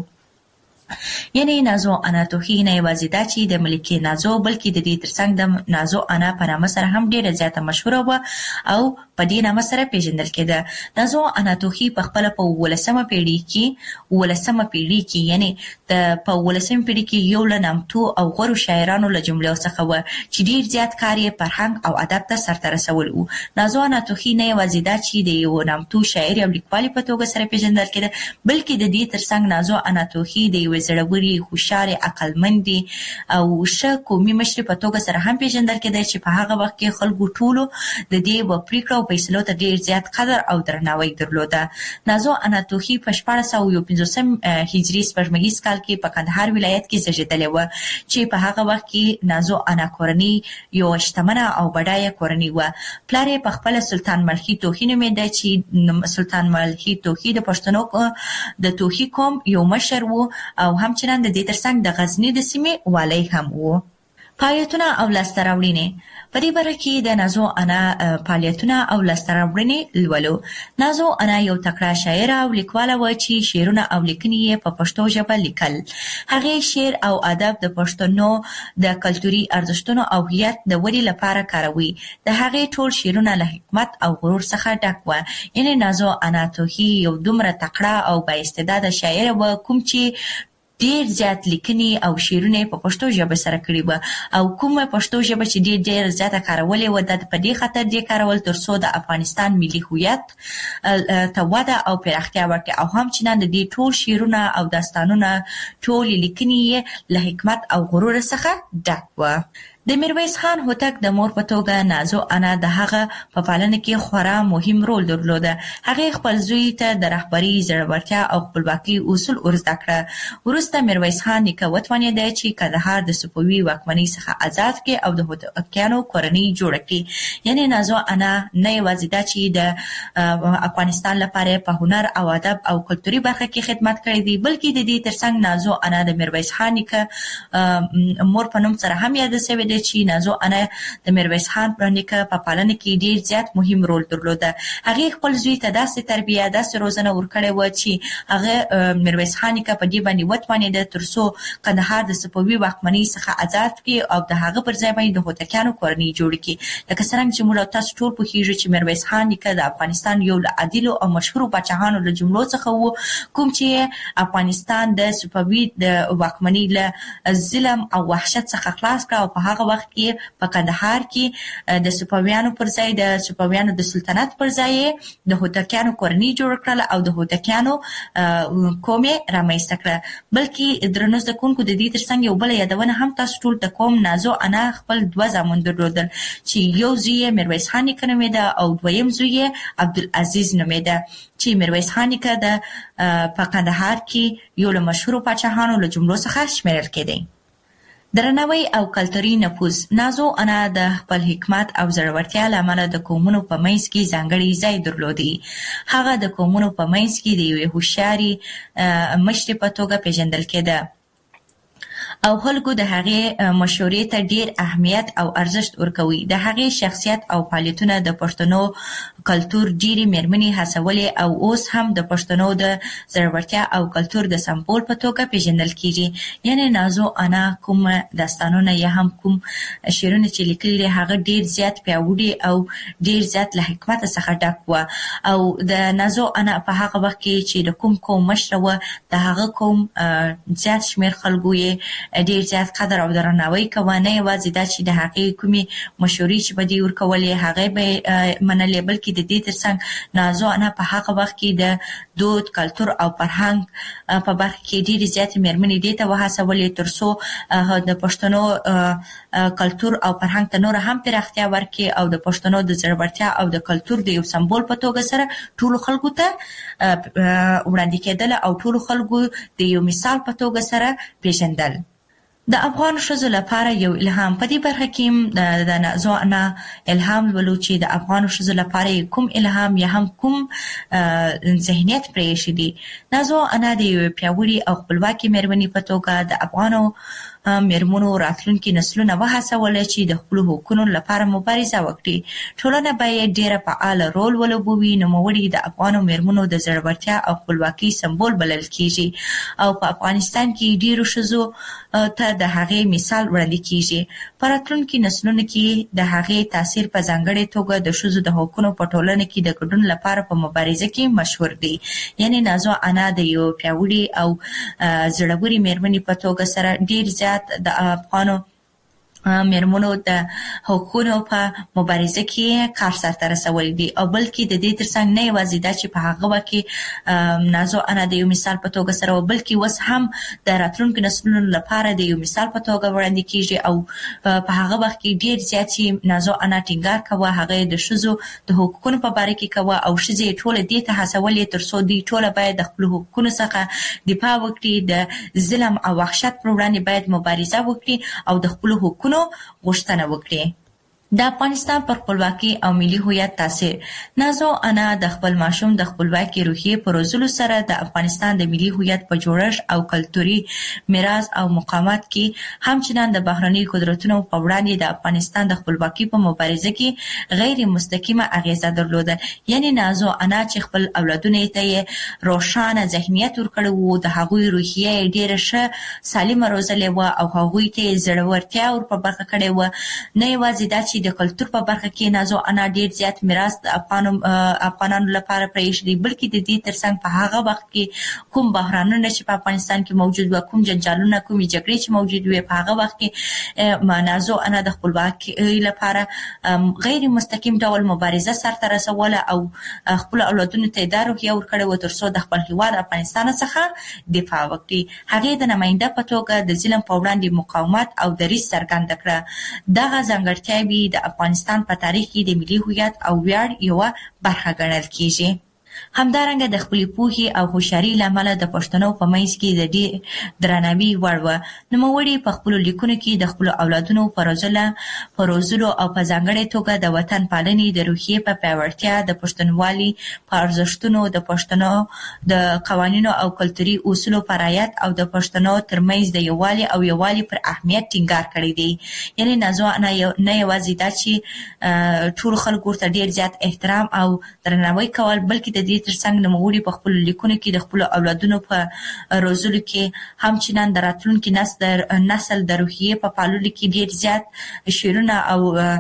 یعنی نازو اناتوهي نه یوازې دا چې د ملکې نازو، بلکې د دې ترڅنګ د نازو انا په نامه سره هم ډیره زیاته مشهوره وه او په دې نامه سره پیژندل کېده. نازو اناتوهي په خپله په ولسمه پیړۍ کې ولسمه پیړۍ کې یعنی د په ولسمه پیړۍ کې یو له نامتو او غوره شاعرانو له جملو څخه وه چې ډیر زیات کار یې فرهنګ او ادب ته سرته رسول و. نازو اناتوهي نه یوازې دا چې د یو نامتو شاعر او لیکوالې په توګه سره پیژندل کېده، بلکې د دې ترڅنګ نازو اناتوهي د یوې زړورې، هوښیارې، عقلمندې او ښه قومي مشرې په توګه سره هم پیژندل کېده چې په هغه وخت کې خلکو ټولو د دې و پریکړو او فیصلو ته ډیر زیات قدر او درناوی درلوده. نازو اناتوهي په شپاړس سوه یو پنځوسم هجري سپوږمیز کال کې په کندهار ولایت کې زیږېدلې وه چې په هغه وخت کې نازو انا کورنۍ یو شتمنه او بډایه کورنۍ وه. پلار یې په خپله سلطان ملخي توهي نومېده چې سلطان ملخي توهي د پښتنو د توهي قوم یو مشر و او همچنان د دې ترڅنګ د غزني د سیمې والی هم و. فعالیتونه او لاسته راوړنې. په دې باره کې د نازو انا فعالیتونه او لاسته راوړنې لولو. نازو انا یو تکړه شاعره او لیکواله وه چې شعرونه او لیکنې یې په پښتو ژبه لیکل. هغې شعر او ادب د پښتنو د کلتوري ارزښتونو او هویت د ودې لپاره کاروي. د هغې ټول شعرونه له حکمت او غرور څخه ډک وه. یعنې نازو اناتوهي یو دومره تکړه او با استعداده شاعره وه کوم چې ډیر زیات لیکنې او شعرونه په پښتو ژبه سره کړي وه او کومه پښتو ژبه چې ډیر ډیر زیاته کارولې وه د په دې خاطر دې کارول ترڅو د افغانستان ملي هویت ته وده او پراختیا ورکړي او همچنان د دې ټول شعرونه او داستانونه ټولې لیکنې له حکمت او غرور څخه ډک وه. د میرویس خان هوتک د مور په توګه نازو انا د هغه په پالنه کې خورا مهم رول درلوده. هغې خپل زوی ته د رهبري، زړورتیا او خپلواکۍ اصول ور زده کړه. وروسته میرویس خان نیکه وتوانېده چې کندهار د صفوي واکمنۍ څخه آزاد کړي او د هوتکیانو کورنۍ جوړه کړي. یعنې نازو انا نه یوازې دا چې د افغانستان لپاره په هنر او ادب او کلتوري برخه کې خدمت کړی دی، بلکې د دې ترڅنګ نازو انا د میرویس خان نیکه مور په نوم سره هم یاده شوې چې نازو انا د میرویس خان نیکه په پالنه کې ډیر زیات مهم رول درلوده. هغې خپل زوی ته داسې تربیه، داسې روزنه ورکړې وه چې هغه میرویس خان نیکه په دې باندې وتوانېده ترڅو کندهار د صفوي واکمنۍ څخه آزاد کړي او د هغه پر ځای باندې د هوتکیانو کورنۍ جوړه کړي. لکه څرنګه چې موږ تاسو ټول پوهیږو چې میرویس خان نیکه د افغانستان یو له عادلو او مشهورو پاچاهانو له جملو څخه و کوم چې افغانستان د صفوي د واکمنۍ له ظلم او وحشت څخه خلاص کړ او په هغه وخت کې په کندهار کې د صفویانو پر ځای د صفویانو د سلطنت پر ځای د هوتکیانو کورنۍ جوړ کړل او د هوتکیانو قوم یې رامنځته کړه. بلکې درنو زده کوونکو د دې ترڅنګ یو بله یادونه هم تاسو ټول ته کوم. نازو انا خپل دوه زامن درلودل چې یو زوی یې میرویس خان نیکه نومېده او دویم زوی یې عبدالعزیز نومېده چې میرویس خان نیکه د په کندهار کې یو له مشهورو پاچاهانو له جملو څخه شمیرل کېدی. درناوی او کلتوري نفوذ. نازو انا د خپل حکمت او زړورتیا له امله د قومونو په منځ کې ځانګړی ځای درلودی. هغه د قومونو په منځ کې د یوې هوښیارې مشرې په توګه پیژندل کېده او خلکو د هغې مشورې ته ډیر اهمیت او ارزښت ورکوي. د هغې شخصیت او فعالیتونه د پښتنو کلتور ډیرې میرمنې هڅولې او اوس هم د پښتنو د زړورتیا او کلتور د سمبول په توګه پیژندل کیږي. یعنی نازو انا کوم داستانونه یا هم کوم شعرونه چې لیکلي دي هغه ډیر زیات پیاوړي او ډیر زیات له حکمت څخه ډک و. او د نازو انا په هغه وخت کې چې د کوم کوم مشره و د هغه کوم زیات شمیر خلکو یې ډیر زیات قدر او درناوی کوي. نه یوازې دا چې د هغې کومې مشورې چې به دې ورکولې هغې به منلې، بلکې د دې ترڅنګ نازو انا په هغه وخت کې د دود، کلتور او فرهنګ په برخه کې ډېرې زیاتې مېرمنې دې ته وهڅولې تر څو د پښتنو کلتور او فرهنګ ته نوره هم پراختیا ورکړي او د پښتنو د زړورتیا او د کلتور د یو سمبول په توګه سره ټولو خلکو ته وړاندې کېدل او ټولو خلکو د یو مثال په توګه سره پیژندل. د افغان ښځو لپاره یو الهام. په دې برخه کې د نازو انا الهام ولو چې د افغان ښځو لپاره کوم الهام یا هم کوم ذهنیت پرې شي دي. نازو انا د یو پیاوړي او خپلواکي مېرمنې په توګه د افغانو مېرمنو راتلونکي نسلونه وهڅول چې د خپلو حقونو لپاره مبارزه وکړي. ټولنه باید ډېره فعاله رول ولوبوي. نوموړي د افغانو مېرمنو د زړورتیا او خپلواکۍ سمبول بلل کیږي او په افغانستان کې ډېرو ښځو ته د هغې مثال وړاندې کیږي. په راتلونکي نسلونو کې د هغې تاثیر په ځانګړې توګه د ښځو د حقونو په ټولنه کې د ګډون لپاره په مبارزه کې مشهور دی. یعنی نازو انا د یو پیاوړي او زړورې مېرمنې په توګه سره ډېر زیات د افغانو مېرمنو د حقونو په مبارزه کې کار سرته رسولی دی او بلکې د دې ترڅنګ نه یوازې دا چې په هغه وخت کې نازو انا د یو مثال په توګه سره بلکې اوس هم د راتلونکو نسلونو لپاره د یو مثال په توګه وړاندې کیږي او په هغه وخت کې ډېر زیات چې نازو انا ټینګار کوه هغه د ښځو د حقوقو په باره کې کوه او ښځې ټوله دې ته هڅولې تر څو دوی ټوله باید د خپلو حقوقو څخه دفاع وکړي، د ظلم او وحشت پر وړاندې باید مبارزه وکړي او د خپلو حقوقو غوښتنه وکړي. د افغانستان پر خپلواکي او ملي هویت تاثیر. نازو انا د خپل ماشوم د خپلواکي روحیې په روزلو سره د افغانستان د ملي هویت په جوړښت او کلتوري میراث او مقاومت کې همچنان د بهرني قدرتونو په وړاندې د افغانستان د خپلواکي په مبارزه کې غیر مستقیمه اغیزه درلوده. یعنی نازو انا چې خپل اولادونو ته روښانه ذهنیت ورکړی و، د هغوی روحیه ډېره ښه سالمه روزلې وه او هغوی ته زړورتیا ور په برخه کړې وه. نه یوازې دا چې د کلتور په برخه کې نازو انا ډیر زیات میراث د افغانو افغانانو لپاره پرېښی دی، بلکې د دې ترڅنګ په هغه وخت کې کوم بحرانونه چې په افغانستان کې موجود وو، کوم جنجالونه، کومې جګړې چې موجود وي، په هغه وخت کې نازو انا د خپلواکۍ لپاره غیر مستقیم ډول مبارزه سرته رسوله او خپل اولادونو ته دا روحیه ورکړې وه تر څو د خپل هېواد افغانستان څخه دفاع وکړي. هغې د نماینده په توګه د ظلم په وړاندې مقاومت او دریځ څرګنده کړه. دغه ځانګړتیاوې د افغانستان په تاریخ کې د ملي هویت او ویاړ یوه برخه ګڼل کیږي. همدارنګه د خپلې پوهې او هوښیارۍ له امله د پښتنو په منځ کې د ډېر درناوي وړ وه. نوموړي په خپلو لیکنو کې د خپلو اولادونو په روزلو په روزلو او په ځانګړې توګه د وطن پالنې د روحیې په پیاوړتیا، د پښتونولي په ارزښتونو، د پښتنو د قوانینو او کلتوري اصولو په رعایت او د پښتنو ترمنځ د یووالي او یووالي پر اهمیت ټینګار کړی دی. یعنې نازو انا نه یوازې دا چې ټولو خلکو ورته ډېر زیات احترام او درناوی کول، بلکې د دې ترڅنګ نوموړي په خپلو لیکنو کې د خپلو اولادونو په روزلو کې همچنان د راتلونکي نسل د روحیې په پاللو کې ډېر زیات شعرونه او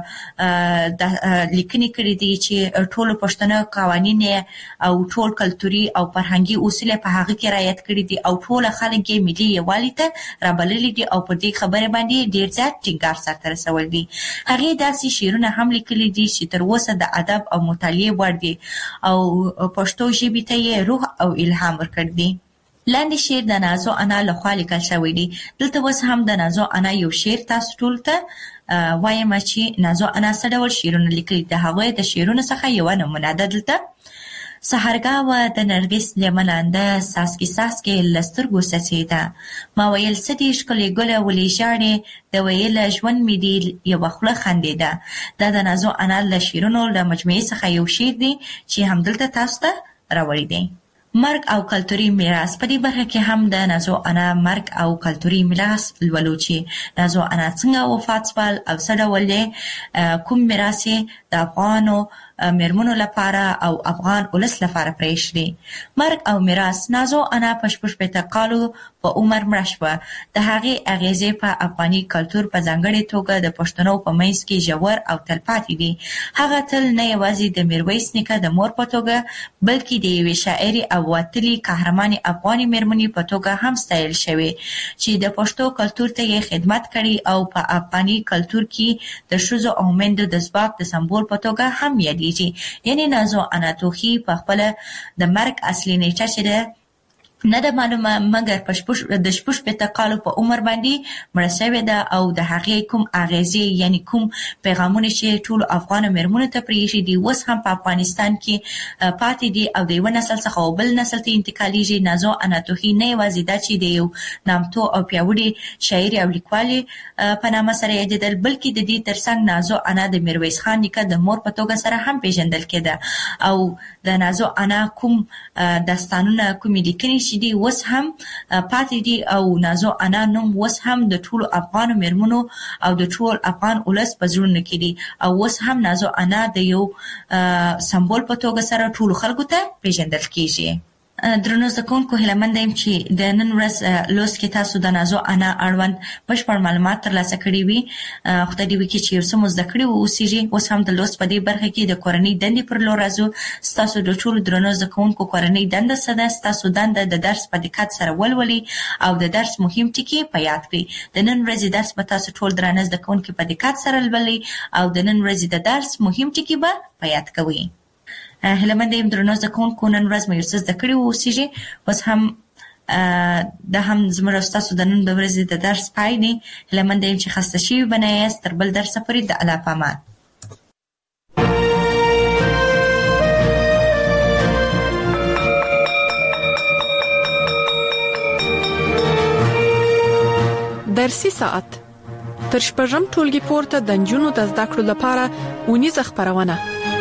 لیکنې کړي دي چې ټولو پښتنو قوانین او ټول کلتوري او فرهنګي اصول په هغه کې رعایت کړي دي او ټول خلک یې ملي یووالي ته رابللي دي او پر دې خبرې باندې ډېر زیات ټینګار سرته رسولی دی. هغې داسې شعرونه هم لیکلي دي چې تر اوسه د ادب او مطالعې وړ دي او پښتو ژبې ته یې روح او الهام ورکړی دی. لاندې شعر د نازو انا لخوا لیکل شوی دی. دلته اوس هم د نازو انا یو شعر تاسو ټولو ته وایم چې نازو انا څه ډول شعرونه لیکلي. د هغوی د شعرونو څخه یوه نمونه ده دلته. سحرګاوه د نرګس لیملانده ساسکي ساسکي له سترګو څڅېده، ما ویل څه دې ښکلې ګله ولې ژاړې، د ویله ژوند مې دې یوه خوله خندېده. دا د نازو انا له شعرونو له مجموعې څخه یو شعر دی چې همدلته تاسو ته راوړی دی. مرګ او کلتوري میراث. په دې برخه کې هم د نازو انا مرګ او کلتوري میراث لولو چې نازو انا څنګه وفات شول او څه ډول کوم میراث د افغانو میرمنو لپاره او افغان ولس لپاره پرېښی. مرګ او میراث. نازو انا په شپږ شپېته کالو په عمر مړه شوه. د هغې اغیزې په افغاني کلتور په ځانګړې توګه د پښتنو په منځ کې ژور او تلپاتې دي. هغه تل نه یوازې د میرویس نیکه د مور په توګه بلکې د یوې شاعرې او وتلې قهرمانې افغاني میرمنې په توګه هم ستایل شوې چې د پښتو کلتور ته یې خدمت کړی او په افغاني کلتور کې د ښځو او میندو د ځواک د سمبول په توګه هم یادېږي. یعنی نازو انا توخی په خپل د مرګ اصلي نیټه چې ده نه ده معلومه، مګر په د شپږ شپېته کالو په عمر باندې مړه شوې ده او د هغې کوم اغیزې یعنی کوم پیغامونه چې ټولو افغانو میرمنو ته پرېښي دي اوس هم په افغانستان کې پاتې دي او د یوه نسل څخه او بل نسل ته انتقالیږي. نازو انا توخی نه یوازې ده چې د یو نامتو او پیاوړي شاعرې او لیکوالې په نامه سره یادېدل، بلکې د دې ترڅنګ نازو انا د میرویس خان نیکه د مور په توګه سره هم پیژندل کېده او د نازو انا کوم داستانونه کومې لیکنې چې دي اوس هم پاتې دي او نازو انا نوم اوس هم د ټولو افغانو میرمنو او د ټول افغان ولس په زړونو کې دي او اوس هم نازو انا د یو سمبول په توګه سره ټولو خلکو ته پیژندل کېږي. درنو زده کوونکو، هیله منده یم چې د نن ورځ لوست کې تاسو د نازو انا اړوند بشپړ معلومات ترلاسه کړي وي. خدای دې وکړي چې یو څه مو زده کړي واوسېږي. اوس هم د لوست په دې برخه کې د کورنۍ دندې پر لور راځو. ستاسو د ټولو درنو زده کوونکو کورنۍ دنده څه ده؟ ستاسو دنده د درس په دقت سره ولولئ او د درس مهم ټکي په یاد کړئ. د نن ورځې درس به تاسو ټول درانه زده کوونکي په دقت سره لولئ او د نن ورځې د درس مهم ټکي به په یاد کوئ. هیله منده یم درنو زده کوونکو نن ورځ مو یو څه زده کړي واوسېږي. اوس هم دا هم زموږ او ستاسو د نن د ورځې د درس پای دی. هیله منده یم چې خسته شوي به نه یاست. تر بل درسه پورې د الله په امان. درسي ساعت تر شپږم ټولګي پورته د نجونو د زده کړو لپاره اونیزه خپرونه.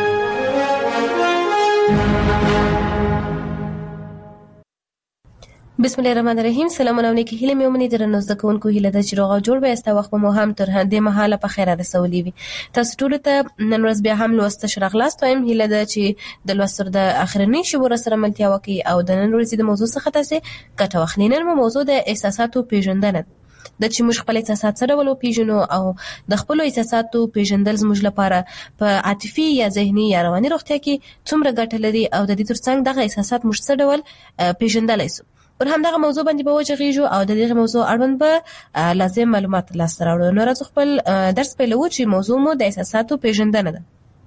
بسم الله الرحمن الرحیم. سلامونه او نیکی هیله مې ومني درنو زده کوونکو. هیله ده چې روغ او جوړ به یاست. وخت مو هم تر دې مهاله په خیر رسولي وي. تاسو ټول ته نن ورځ بیا هم لوست شراغلاست وایم. هیله ده چې د لوست د اخرنی شبور سره ملتیا وکړي او د نن ورځې د موضوع څخه تاسو ګټه واخلئ. نن مو موضوع د احساساتو پیژندنه د چې موږ خپل احساسات سره ولو پیژنو او د خپل احساساتو پیژندل زموږ لپاره په عاطفي یا ذهني یا رواني روغتیا کې څومره ګټه لري او د دې ترڅنګ دغه احساسات موږ څه ډول پیژندلای شو. پر همدغه موضوع باندې به وجغیږو او د دې موضوع اړوند به لازم معلومات لاسته راوړو. نو راځو خپل درس پیلوو چې موضوع مو د احساساتو پیژندنه ده.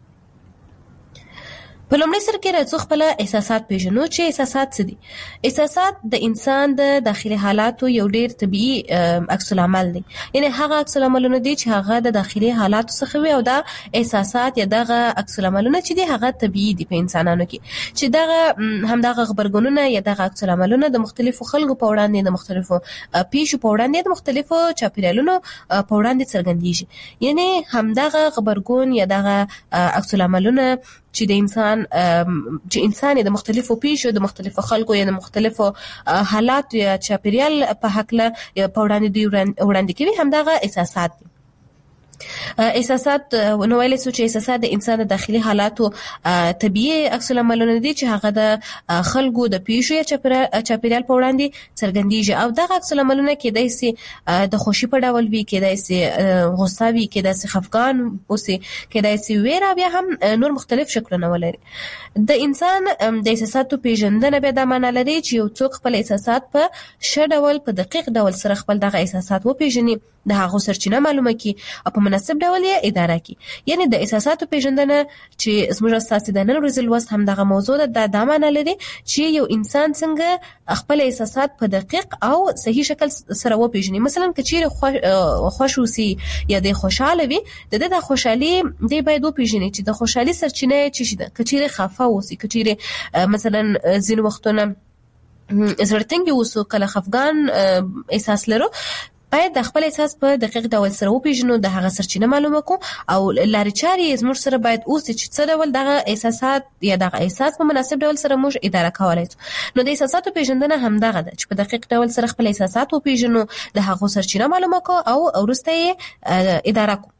په لومړي سر کې راځو خپل احساسات پیژنو چې احساسات څه دي. احساسات د انسان د داخلي حالاتو یو ډیر طبيعي عکس العمل دی. یعنی هغه عکس العملونه دي چې هغه د داخلي حالاتو څخه وي او دا احساسات یا دغه عکس العملونه چې دي هغه طبيعي دي په انسانانو کې چې دغه هم دغه خبرګونونه یا دغه عکس العملونه د مختلفو خلکو په وړاندې د مختلفو پیښو په وړاندې د مختلفو چاپیریالونو په وړاندې څرګندېږي. یعنی هم دغه خبرګون یا دغه عکس العملونه چې د انسان چې انسان د مختلفو پیښو د مختلفو خلکو یا د مختلفو حالات یا چاپیریال په حقله په وړاندې دی وړاندې کوي هم دغه احساسات دي. احساسات نو ویل څه چې احساسات د انسان د داخلي حالاتو طبيعي عکس العملونه دي چې هغه د خلکو د پیښو یا چاپیریال په وړاندې څرګندېږي او دغه عکس العملونه کېدای شي د خوشي په ډول وي، کېدای شي غوسه وي، کېدای شي خفګان اوسي، کېدای شي ویره، بیا هم نور مختلف شکلونه ولري. د انسان د احساساتو پیژندنه به د معنا لري چې یو څوک خپل احساسات په ښه ډول په دقیق ډول سره خپل دغه احساسات وپیژني، د هغه سرچینه معلومه کی او په مناسب ډول یې اداره کی. یعنی د احساساتو پیژندنه چې زموږ اساسي د نن ورځې لوست هم دغه موضوع ده. د معنا لري چې یو انسان څنګه خپل احساسات په دقیق او صحیح شکل سره وپیژني. مثلا کچېر خوش اوسي یا د خوشاله وي، د د خوشحالي دی باید وپیژني چې د خوشحالي سرچینه چی شي ده. کچېر خفه اوسي، کچېر مثلا ځین وختونه زړتنګ اوسو، کله خفګان احساس لرو، باید د خپل احساس په دقیق ډول سره وپیژنو، د هغه سرچینه معلومه کو او لارې چارې زموږ سره باید اوس چې څه ډول دغه احساسات یا دغه احساس په مناسب ډول سره موږ اداره کولای شو. نو د احساساتو پیژندنه هم دغه ده چې په دقیق ډول سره خپل احساسات وپیژنو، د هغه سرچینه معلومه کو او وروسته یې اداره کو.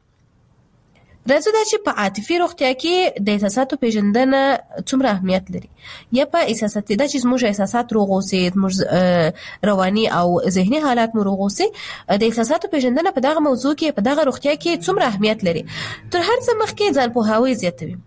راځو دا چې په عاطفي روغتیا کې د احساساتو پیژندنه څومره اهمیت لري. یا په احساسات دا چې زموږ احساسات روغ اوسي، زموږ رواني او ذهني حالات مو روغ اوسي، د احساساتو پیژندنه په دغه موضوع کې په دغه روغتیا کې څومره اهمیت لري. تر هر څه مخکې ځان پوهاوی زیاتوي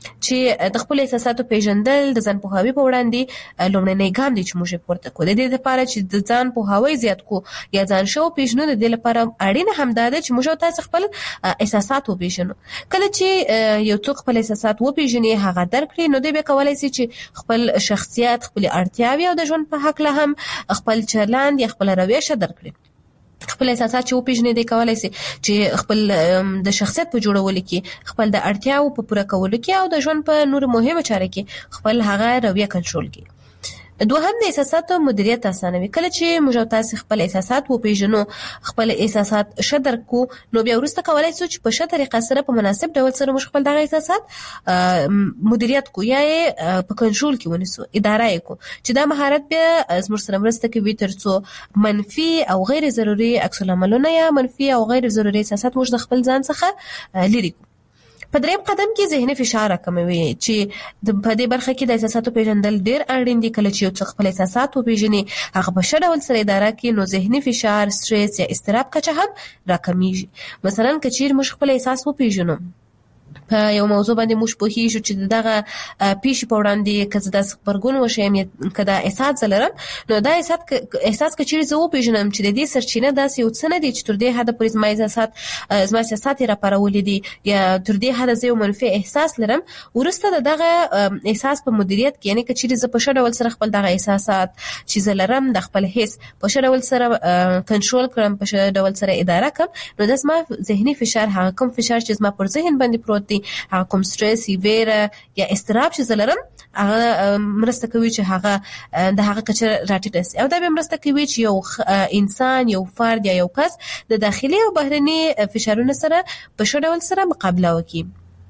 چې د خپل احساساتو پیژندل د ځان پوهاوی په وړاندې لومړنی ګام دی چې موږ پورته کوو. د دې لپاره چې د ځان پوهاوی زیات کو یا ځان شو پیژنو، د دې لپاره اړینه هم ده چې موږ تاسو خپل احساسات وپیژنو. کله چې یو څوک خپل احساسات وپیژني، هغه درک کړي، نو دوی به کولای شي چې خپل شخصیت، خپل اړتیاوې او د ژوند په حق له هم خپل چلند یا خپل رویه درک کړي. خپل احساسات چې وپیژني دی کولای شي چې خپل د شخصیت په جوړولو کې، خپل د اړتیاو په پوره کولو کې او د ژوند په نور مهمه چارې کې خپل هغه رویه کنټرول کړي. دوهم د احساساتو مدیریت اسانوي. کله چې موږ تاسو خپل احساسات وپیژنو، خپل احساسات ښه درک کو، نو بیا وروسته کولای شو چې په ښه طریقه سره په مناسب ډول سره موږ خپل دغه احساسات مدیریت کو یا یې په کنټرول کې ونیسو، اداره یې کو، چې دا مهارت بیا زموږ سره مرسته کوي ترڅو منفي او غیر ضروري عکس العملونه یا منفي او غیر ضروري احساسات موږ د خپل ځان څخه لري کو. په دریم قدم کې ذهني فشار راکموي چې په دې برخه کې د احساساتو پیژندل ډېر اړین دي. کله چې یو څوک خپل احساسات وپیژني، هغه په ښه ډول سره اداره کړي، نو ذهني فشار، سټرس یا اضطراب کچه هم راکمیږي. مثلا که چیرې موږ خپل احساس وپیژنو، په یو موضوع باندې موږ پوهیږو چې دغه پیښې په وړاندې که زه داسې غبرګون وښیم یا که دا احساس زه لرم، نو دا احساس احساس که چیرې زه وپیژنم چې د دې سرچینه داسې یو څه نه دی چې تر دې حده پورې زما احساسات زما احساسات یې راپارولي دي یا تر دې حده زه یو منفي احساس لرم، وروسته د دغه احساس په مدیریت کې، یعنې که چیرې زه په ښه ډول سره خپل دغه احساسات چې زه لرم د خپل حس په ښه ډول سره کنټرول کړم، په ښه ډول سره اداره کړم، نو دا زما ذهني فشار، هغه کوم فشار چې زما پر ذهن باندې پروت دی، هغه کوم سټرس، ویره یا اضطراب چې زه لرم، هغه مرسته کوي چې هغه د هغه کچه راټیټه شي. او دا به مرسته کوي چې یو انسان، یو فرد یا یو کس د داخلي او بهرني فشارونو سره په ښه ډول سره مقابله وکړي.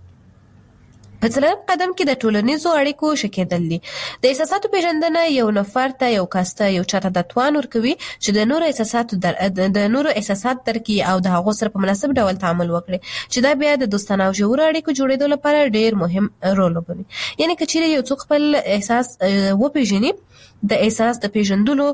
په څلورم قدم کې د ټولنیزو اړیکو ښه کېدل دي. د احساساتو پیژندنه یو نفر ته، یو کس ته، یو چاته د توان ورکوي چې د نورو احساساتو در... د نورو احساسات درک کړي او د هغو سره په مناسب ډول تعامل وکړي، چې دا بیا د دوستانه او ژورو اړیکو جوړېدو لپاره ډېر مهم رول لوبوي. یعنې که چیرې یو څوک خپل احساس وپیژني، د احساس د پیژندلو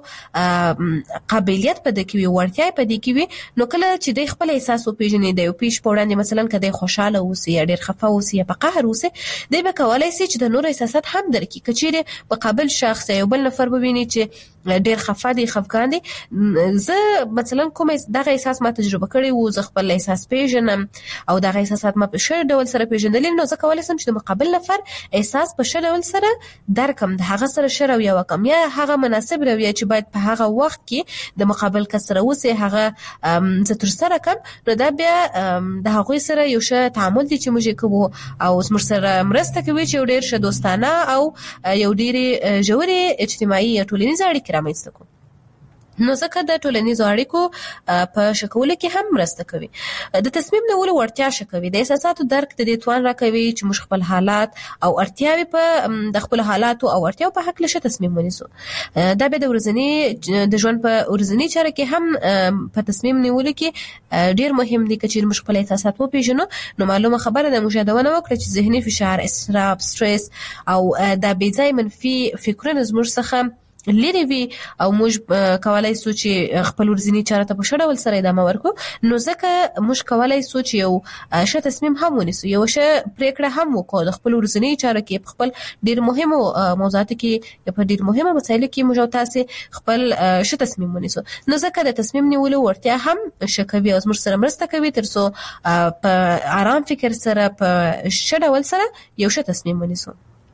قابلیت په دې کې وي، وړتیا په دې کې وي، نو کله چې د خپل احساس وپیژني، د یو پیښ په وړاندې مثلا که د خوشاله اوسي یا ډېر خفه اوسي یا په قهر اوسي، دی به کولای شي چې د نورو احساسات هم درک کړي. که چیرې په قابل شخص یو بل نفر وویني چې ډېر خفه دی، خفګان دی، زه مثلا کوم دغه احساس ما تجربه کړی وو، زه خپل احساس پیژنم او دغه احساسات ما په ښه ډول سره پیژندلي، نو زه کولی شم چې د مقابل نفر احساس په ښه ډول سره درکم، د هغه سره ښه رویه وکړم یا هغه مناسب رویه چې باید په هغه وخت کې د مقابل کس سره اوسي هغه زه ترسره کړم. نو دا بیا د هغوی سره یو ښه تعامل دی چې موږ یې کوو او زموږ سره مرسته کوي چې یو ډېر ښه دوستانه او یو ډېرې ژورې اجتماعي یا ټولنیزې اړیکې رامنځته کړو. نو ځکه د ټولنیزو اړیکو په ښه کولو کې هم مرسته کوي. د تصمیم نیولو وړتیا ښه کوي. د احساساتو درک د دې توان راکوي چې موږ خپل حالات او اړتیاوې په د خپلو حالاتو او اړتیاو په هکله ښه تصمیم ونیسو. دا بیا د ورځني د ژوند په ورځني چاره کې هم په تصمیم نیولو کې ډېر مهم دي. که چیرې موږ خپل احساسات وپېژنو، نو معلومه خبره ده موږ یادونه وکړه چې ذهني فشار، اضطراب، سټرس او دا بې ځایه منفي فکرونه زموږ څخه لري وي او موږ کولای شو چې خپل ورځنی چاره ته په ښه ډول سره ادامه ورکړو. نو ځکه موږ کولای شو چې یو ښه تصمیم هم ونیسو، یو ښه پریکړه هم وکړو د خپل ورځنی چاره کې، په خپل ډېر مهمو موضوعاتو کې یا په ډېر مهمو مسایلو کې موږ تاسو خپل ښه تصمیم ونیسو. نو ځکه د تصمیم نیولو وړتیا هم ښه کوي او موږ سره مرسته کوي ترڅو په آرام فکر سره په ښه ډول سره یو ښه تصمیم ونیسو.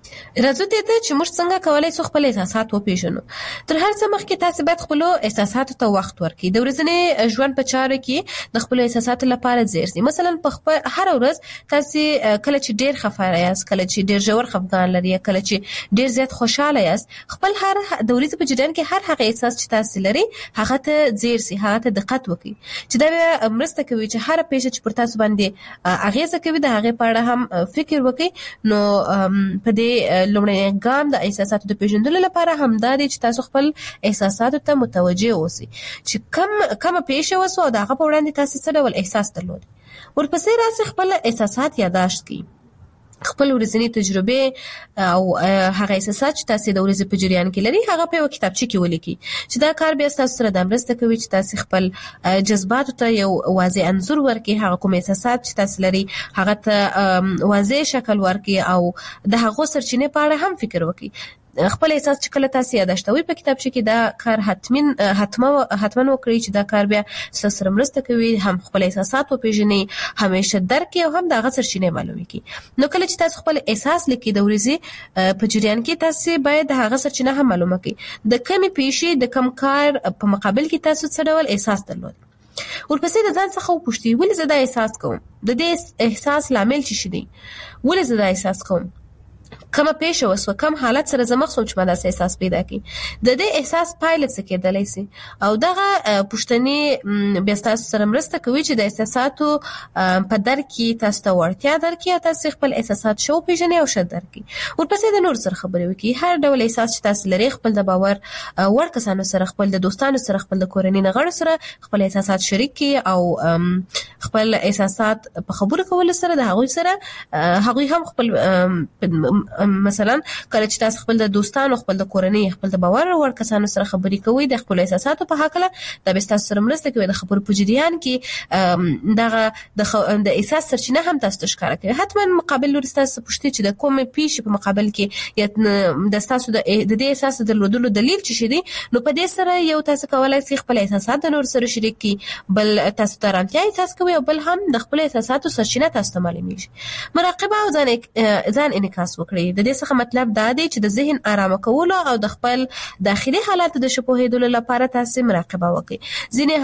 راځو ته ته چې موږ څنګه کولای شو خپل احساسات وپیژنو. تر هر څه مخکې تاسو باید خپل احساساتو ته وخت ورکړئ. د ورځني ژوند په چارو کې د خپل احساساتو لپاره ځئ. مثلا په خپل هر ورځ تاسو کله چې ډیر خفه یاست، کله چې ډیر ژور خفګان لري، کله چې ډیر زیات خوشاله یاست، خپل هر د ورځې په جریان کې هر هغه احساس چې تاسو لري هغه ته ځئ، هغه ته دقت وکړئ چې دا مرسته کوي چې هر پیښه چې پر تاسو باندې اغیزه کوي د هغه په اړه هم فکر وکړئ. نو په دې لومړی ګام د احساساتو د پیژندلو لپاره هم دا دی چې تاسو خپل احساساتو ته متوجه اوسئ چې کم کم پیښه وسو او دغه په وړاندې تاسو څه ډول احساس درلود. ورپسې راځي خپل احساسات یادداشت کړئ، خپل ورځنی تجربه او هغه احساسات چې تاسو د ورځې په جریان کې لري هغه په کتابچه کې ولیکئ چې دا کار بیا تاسو سره د مرسته کوي چې تاسو خپل جذباتو ته یو واضح انځور ورکړئ، هغه کوم احساسات چې تاسو لري هغه ته واضح شکل ورکړئ او د هغه سرچینې په اړه هم فکر وکړئ. خپل احساس چې کله تاسو یاداشتوي په کتابچه کې دا کار حتمن حتما حتما وکړئ چې دا کار بیا سره مرسته کوي، هم خپل احساسات وپیژنئ، همیشه درک او هم د هغه سرچینې معلومي کړئ. نو کله چې تاسو خپل احساس لیکئ د ورځې په جریان کې تاسو باید د هغه سرچینه هم معلومه کړئ، د کمی پیښې د کم کار په مقابل کې تاسو څه ډول احساس درلود. ورپسې د ځان څخه وپوښتئ ولې زه دا احساس کوم، د دې احساس لامل څه شي دی، ولې زه دا احساس کوم، کومه پیښه وسوه، کوم حالت سره زه مخ شوم چې ما داسې احساس پیدا کړي. د دې احساس پایله څه کېدلی سي او دغه پوښتنې بیا تاسو سره مرسته کوي چې د احساساتو په درک کې تاسو ته وړتیا درکړي او تاسو خپل احساسات شو پیژنئ او ښه درک کړئ. ورپسې د نور سره خبرې وکړئ، هر ډول احساس چې تاسو لري خپل د باور وړ کسانو سره، خپل د دوستانو سره، خپل د کورنۍ غړو سره خپل احساسات شریک کړئ او خپل احساسات په خبرو کولو سره د هغوی سره هغوی هم خپل مثلا کله چې تاسو خپل د دوستانو، خپل د کورنۍ، خپل د باور وړ کسانو سره خبرې کوئ د خپل احساساتو په هکله دا به تاسو سره مرسته کوي د خبرو په جریان کې دغه د احساس سرچینه هم تاسو ته ښکاره کوي. حتما مقابل لوري تاسو پوښتنه چې د کومې پیښې په مقابل کې یا د تاسو د دې احساس درلودلو دلیل څه دی، نو په دې سره یو تاسو کولای شئ خپل احساسات د نور سره شریک کړئ، بل تاسو ته آرامتیا احساس کوي او بل هم د خپل احساساتو سرچینه تاسو ته معلومیږي. مراقبه او ځان ځان انعکاس وکړئ. د دې څخه مطلب دا دی چې د ذهن آرامه کولو او د خپل داخلي حالاتو د شپوهېدلو لپاره تاسو مراقبه وکړئ. ځینې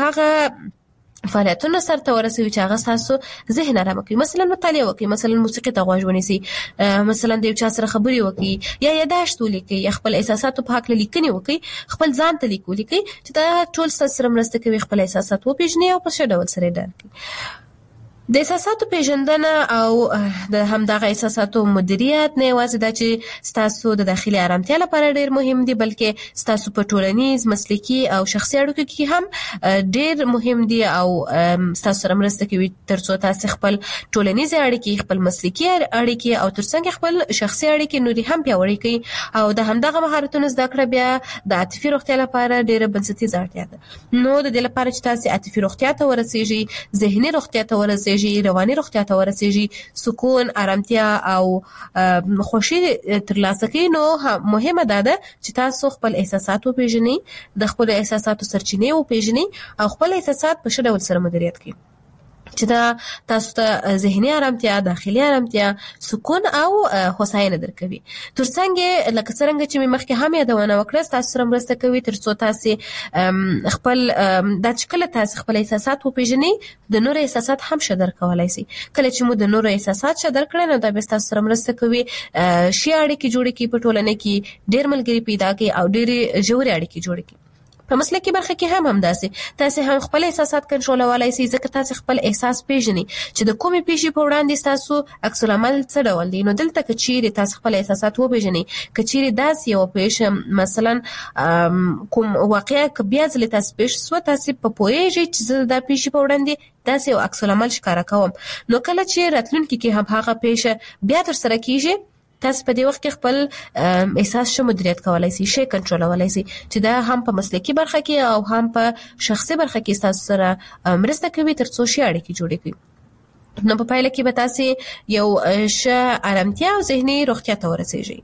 هغه فعالیتونه سرته ورسوي چې هغه تاسو ذهن آرامه کوي، مثلا مطالعه وکړئ، مثلا موسیقي ته غوږ ونیسئ، مثلا د یو چا سره خبرې وکړئ، یا یاداشت ولیکئ، یا خپل احساساتو په هکله لیکنې وکړئ، خپل ځان ته لیک ولیکئ چې دا ټول تاسو سره مرسته کوي خپل احساسات وپیژنئ او په ښه ډول سره یې درک کړئ. د احساساتو پیژندنه او د همدغه احساساتو مدیریت نه یوازې دا چې ستاسو د داخلي آرامتیا لپاره ډیر مهم دي، بلکې ستاسو په ټولنیز، مسلکي او شخصي اړیکو کې هم ډیر مهم دي او ستاسو سره مرسته کوي ترڅو تاسو خپل ټولنیز اړیکې، خپل مسلکي اړیکې او ترڅنګ خپل شخصي اړیکې نوري هم پیاوړې کړئ او د همدغه مهارتونو زده کړه بیا د عاطفي روغتیا لپاره ډیره بنسټیزه اړتیا ده. نو د دې لپاره چې تاسو عاطفي روغتیا ته ورسیږئ، ذهني روغتیا ته ورسیږئ، رواني روغتیا ته ورسیږي، سکون، آرامتیا او خوشي ترلاسه کړئ، نو مهمه ده چې تاسو خپل احساسات وپیژنئ، د خپل احساساتو سرچینې وپیژنئ او خپل احساسات په ښه ډول سره مدیریت کړئ چې دا تاسو ته ذهني آرامتیا، داخلي آرامتیا، سکون او هوساینه درکوي. ترڅنګ لکه څنګه چې مخکې هم یادونه وکړه تاسو سره مرسته کوي ترڅو تاسو خپل د چکله تاسو خپل احساسات وپیژنئ، د نور احساسات هم ښه درک کولای شئ. کله چې مو د نور احساسات ښه درک کړئ نو دا به تاسو سره مرسته کوي شي اړیکې جوړې کړئ، په ټولنه کې ډېر ملګري پیدا کړئ او ډېرې ژورې اړیکې جوړې کړئ. په مسلکي برخه کې هم همداسې تاسو هم خپل احساسات کنټرولولای شئ، ځکه تاسو خپل احساس پیژنئ چې د کومې پیښې په وړاندې تاسو عکس العمل څه ډول دی. نو دلته که چیرې تاسو خپل احساسات وپیژنئ، که چیرې داسې یو پیښه مثلا کوم واقعه که بیا ځلې تاسو پیښ شوه، تاسو په پوهیږئ چې زه دا پیښې په وړاندې داسې یو عکس العمل ښکاره کوم، نو کله چې راتلونکي کې هم هغه پیښه بیا ترسره کیږي تاسو په دې وخت کې خپل احساس شو مدیریت کولای شئ، شي کنټرولولای شئ چې دا هم په مسلکي برخه کې او هم په شخصي برخه کې تاسو سره مرسته کوي ترڅو شي اړیکې جوړې کړئ. نو په پایله کې به تاسو یو ښه آرامتیا او ذهني روغتیا ته ورسیږئ.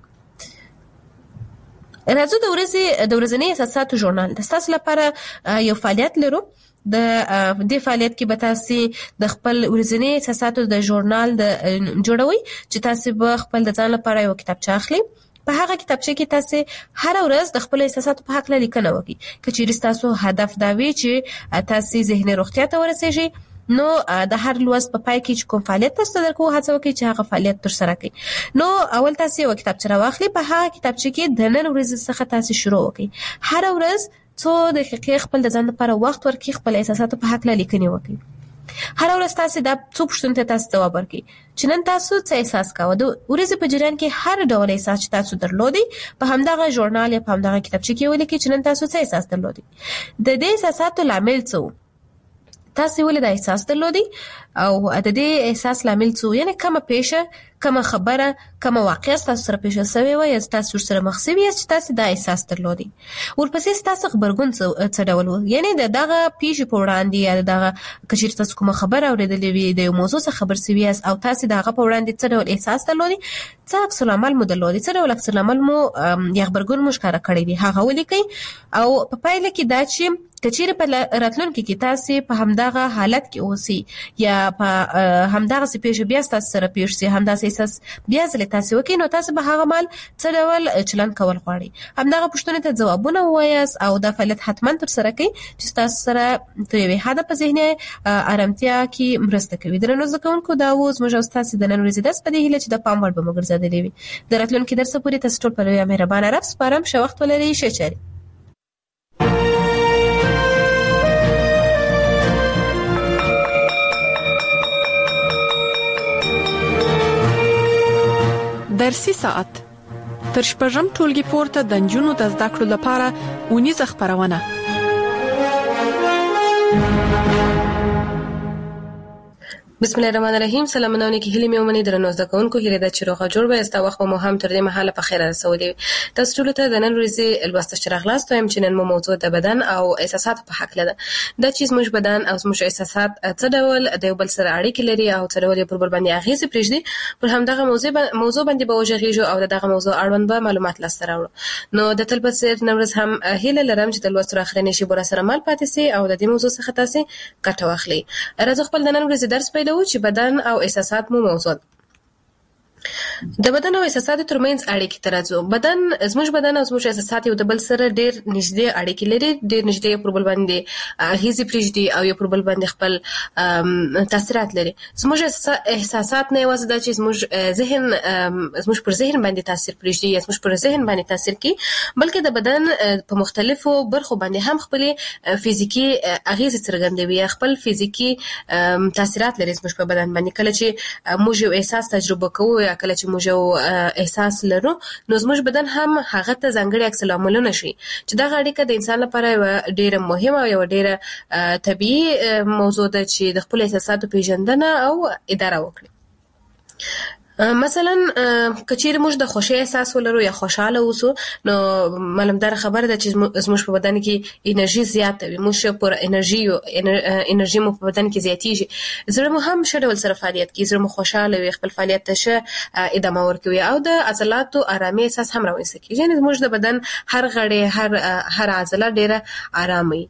راځو د ورځې د ورځني احساساتو ژورنال د تاسو لپاره یو فعالیت لرو د دې فعالیت کې به تاسو د خپل ورځني احساساتو د ژورنال د جوړوي چې تاسو به خپل د ځان لپاره یو کتابچه اخلي. په هغه کتابچه کې تاسو هر ورځ د خپل احساساتو په حق لیکنه وکړئ. کچېرې تاسو هدف دا وي چې تاسو ذهني روغتیا ته ورسیږئ، نو د هر لوست په پای کې کوم فعالیت تاسو درکو هڅه وکړئ چې هغه فعالیت تر سره کړئ. نو اول تاسو یو کتابچه راواخلئ، په هغه کتابچه کې د نن ورځې څخه تاسو شروع وکړئ. هر ورځ څو دقیقې خپل د ځان لپاره وخت ورکړئ، خپل احساساتو په حق لیکنه وکړئ. هر ورځ تاسو دا څو پوښتنې ته تاسو جواب ورکړئ چې نن تاسو څه احساس کاوه. د ورځې په جریان کې هر ډول احساس چې تاسو درلودي په همدغه ژورنال یا په همدغه کتابچه کې ولیکئ چې نن تاسو څه احساس درلودي. د دې احساساتو لامل څه، تاسو ولې دا احساس درلودي او د دې احساس لامل څه، یعنی کومه پیښه، کومه خبره، کومه واقعه تاسو سره پیښه شوې و یا تاسو سره مخ شوی چې تاسو دا احساس درلودي. ورپسې تاسو خبرګون څه ډول و، یعنی دغه پیښه په وړاندې یا دغه کچیر تاسو کومه خبره اورېدلې وي، د یو موضوع څخه خبر شوی او تاسو دغه په وړاندې څه ډول احساس درلودي، څه عکس العمل مو درلودي، څه ډول عکس العمل مو یا خبرګون مو ښکاره کړی دی، هغه ولیکئ. او په پایله کې دا چې کچیر په راتلونکي کې تاسو په همدغه حالت کې اوسئ یا په همدغه سپیشه بیا تاسو سره پیښ شي، همدغه احساس بیا ځل تاسو وکړئ، نو تاسو به هغه مال څه ډول چلند کول غواړئ. همدغه پوښتنې ته ځوابونه ووایاست او دا فعالیت حتما تر سره کړئ چې تاسو سره د یوې حد په ذهني ارامتیا کې مرسته کوي. درنو زده کوونکو، دا و زموږ او تاسو د نن ورځې درس، په دې هیله چې د پام وړ به مو ګرځېدلی وي. د راتلونکي درس پورې تاسو ټول په لویه مهربانه رب سپارم. ښه وخت ولرئ. ښه چارې. درسي ساعت تر شپږم ټولګي پورته د نجونو د زده کړو لپاره اونیزه خبرونه. بسم الله الرحمن الرحیم. سلامونه کې هلي مې ومني درنو زده کوونکو، هیله ده چې روغه جوړ به استا وخت مو هم تر دې مهاله په خیر رسولي. تاسو ټول ته د نن ورځې الوسته شرغلاست وایم چې نن مو موضوع د بدن او احساسات په حق لده. دا چې زموږ بدن او زموږ احساسات څه ډول د یو بل سره اړیکې لري او څه ډول پر بل باندې اغیزه پرېږدي، پر همدغه موضوع موضوع باندې به وژغېږو او دغه موضوع اړوند به معلومات لاسته راوړو. نو د تل په څیر نن ورځ هم هیله لرم چې د لوست تر اخرنی شي بور سره مال پاتې سي او د دې موضوع څخه تاسو ګټه واخلئ. راځو خپل د نن ورځې درس پیلوو چې بدن او احساسات مو موضوع. د بدن او احساساتو ترمنځ اړیکې ترازو. بدن زموږ بدن او زموږ احساسات یو د بل سره ډېر نږدې اړیکې لري، ډېر نږدې پر بل باندې اغیزې پرېږدي او یو پر بل باندې خپل تاثیرات لري. زموږ احساسات نه یوازې دا چې زموږ ذهن زموږ پر ذهن باندې تاثیر پرېږدي یا زموږ پر ذهن باندې تاثیر کوي، بلکې د بدن په مختلفو برخو باندې هم خپل فزیکی اغیزې څرګندوي، خپل فزیکی تاثیرات لري زموږ په بدن باندې. کله چې موږ یو احساس تجربه کوو یا کله چې موږ یو احساس لرو، نو زموږ بدن هم هغه ته ځانګړي عکس العملونه شي چې دا اړیکه د انسان لپاره یو ډیره مهمه او یو ډیره طبيعي موضوع ده چې د خپل احساساتو پیژندنه او اداره وکړي. مثلا کچیر موږ د خوشی احساس ولرو یا خوشاله اوسو، نو معلومدار خبره ده چې زموږ په بدن کې انرژي زیاته وي، موږ پر انرژي انرژي مو په بدن کې زیاتیږي، زړه مو هم ښه ډول سره فعالیت کوي، زړه مو خوشاله وي، خپل فعالیت ته ښه ادامه ورکوي او د عضلاتو آرامي احساس هم راوځي. یعنی زموږ د بدن هر غړی هر هر عضله ډیره آرامي.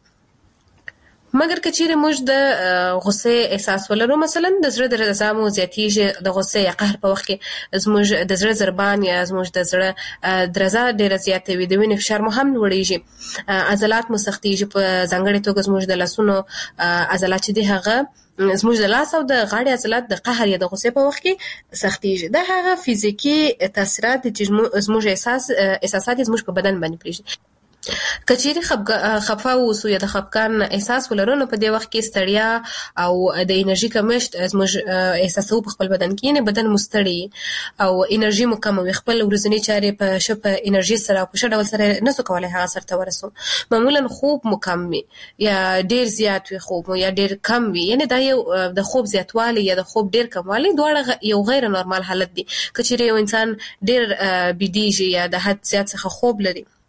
مګر کچېره موږ د غصه احساس ولرو، مثلا د زړه درزا مو زیاتیږي، د غصه یا قهر په وخت کې زموږ د زړه ضربان یا زموږ د زړه درزا ډیره زیاته وي، د وینې فشار مو هم لوړیږي، عضلات مو سختیږي، په ځانګړي توګه زموږ د لاسونو عضلات چې دي هغه زموږ د لاس او د غاړې عضلات د قهر یا د غصې په وخت کې سختیږي. دا هغه فزیکی تاثیرات چې زموږ احساس احساسات زموږ په بدن باندې پرېږدي. کچېری خفه اوسو یا د خفقان احساس ولرو، نو په دې وخت کې ستړیا او د انرژي کمښت زموږ احساسو په خپل بدن کې، نه بدن مستړی او انرژي مو کم وي، خپل ورځنی چارې په شپه انرژي سره په شډول سره نسو کولای هغه سره ورسو. معمولا خوب مو کم وي یا ډیر زیات وي خوب مو یا ډیر کم وي، یعنی دا یو د خوب زیاتوالی یا د خوب ډیر کموالی دواړه یو غیر نورمال حالت دی. کچېری یو انسان ډیر بيدیږي یا د حد زیات څخه خوب لري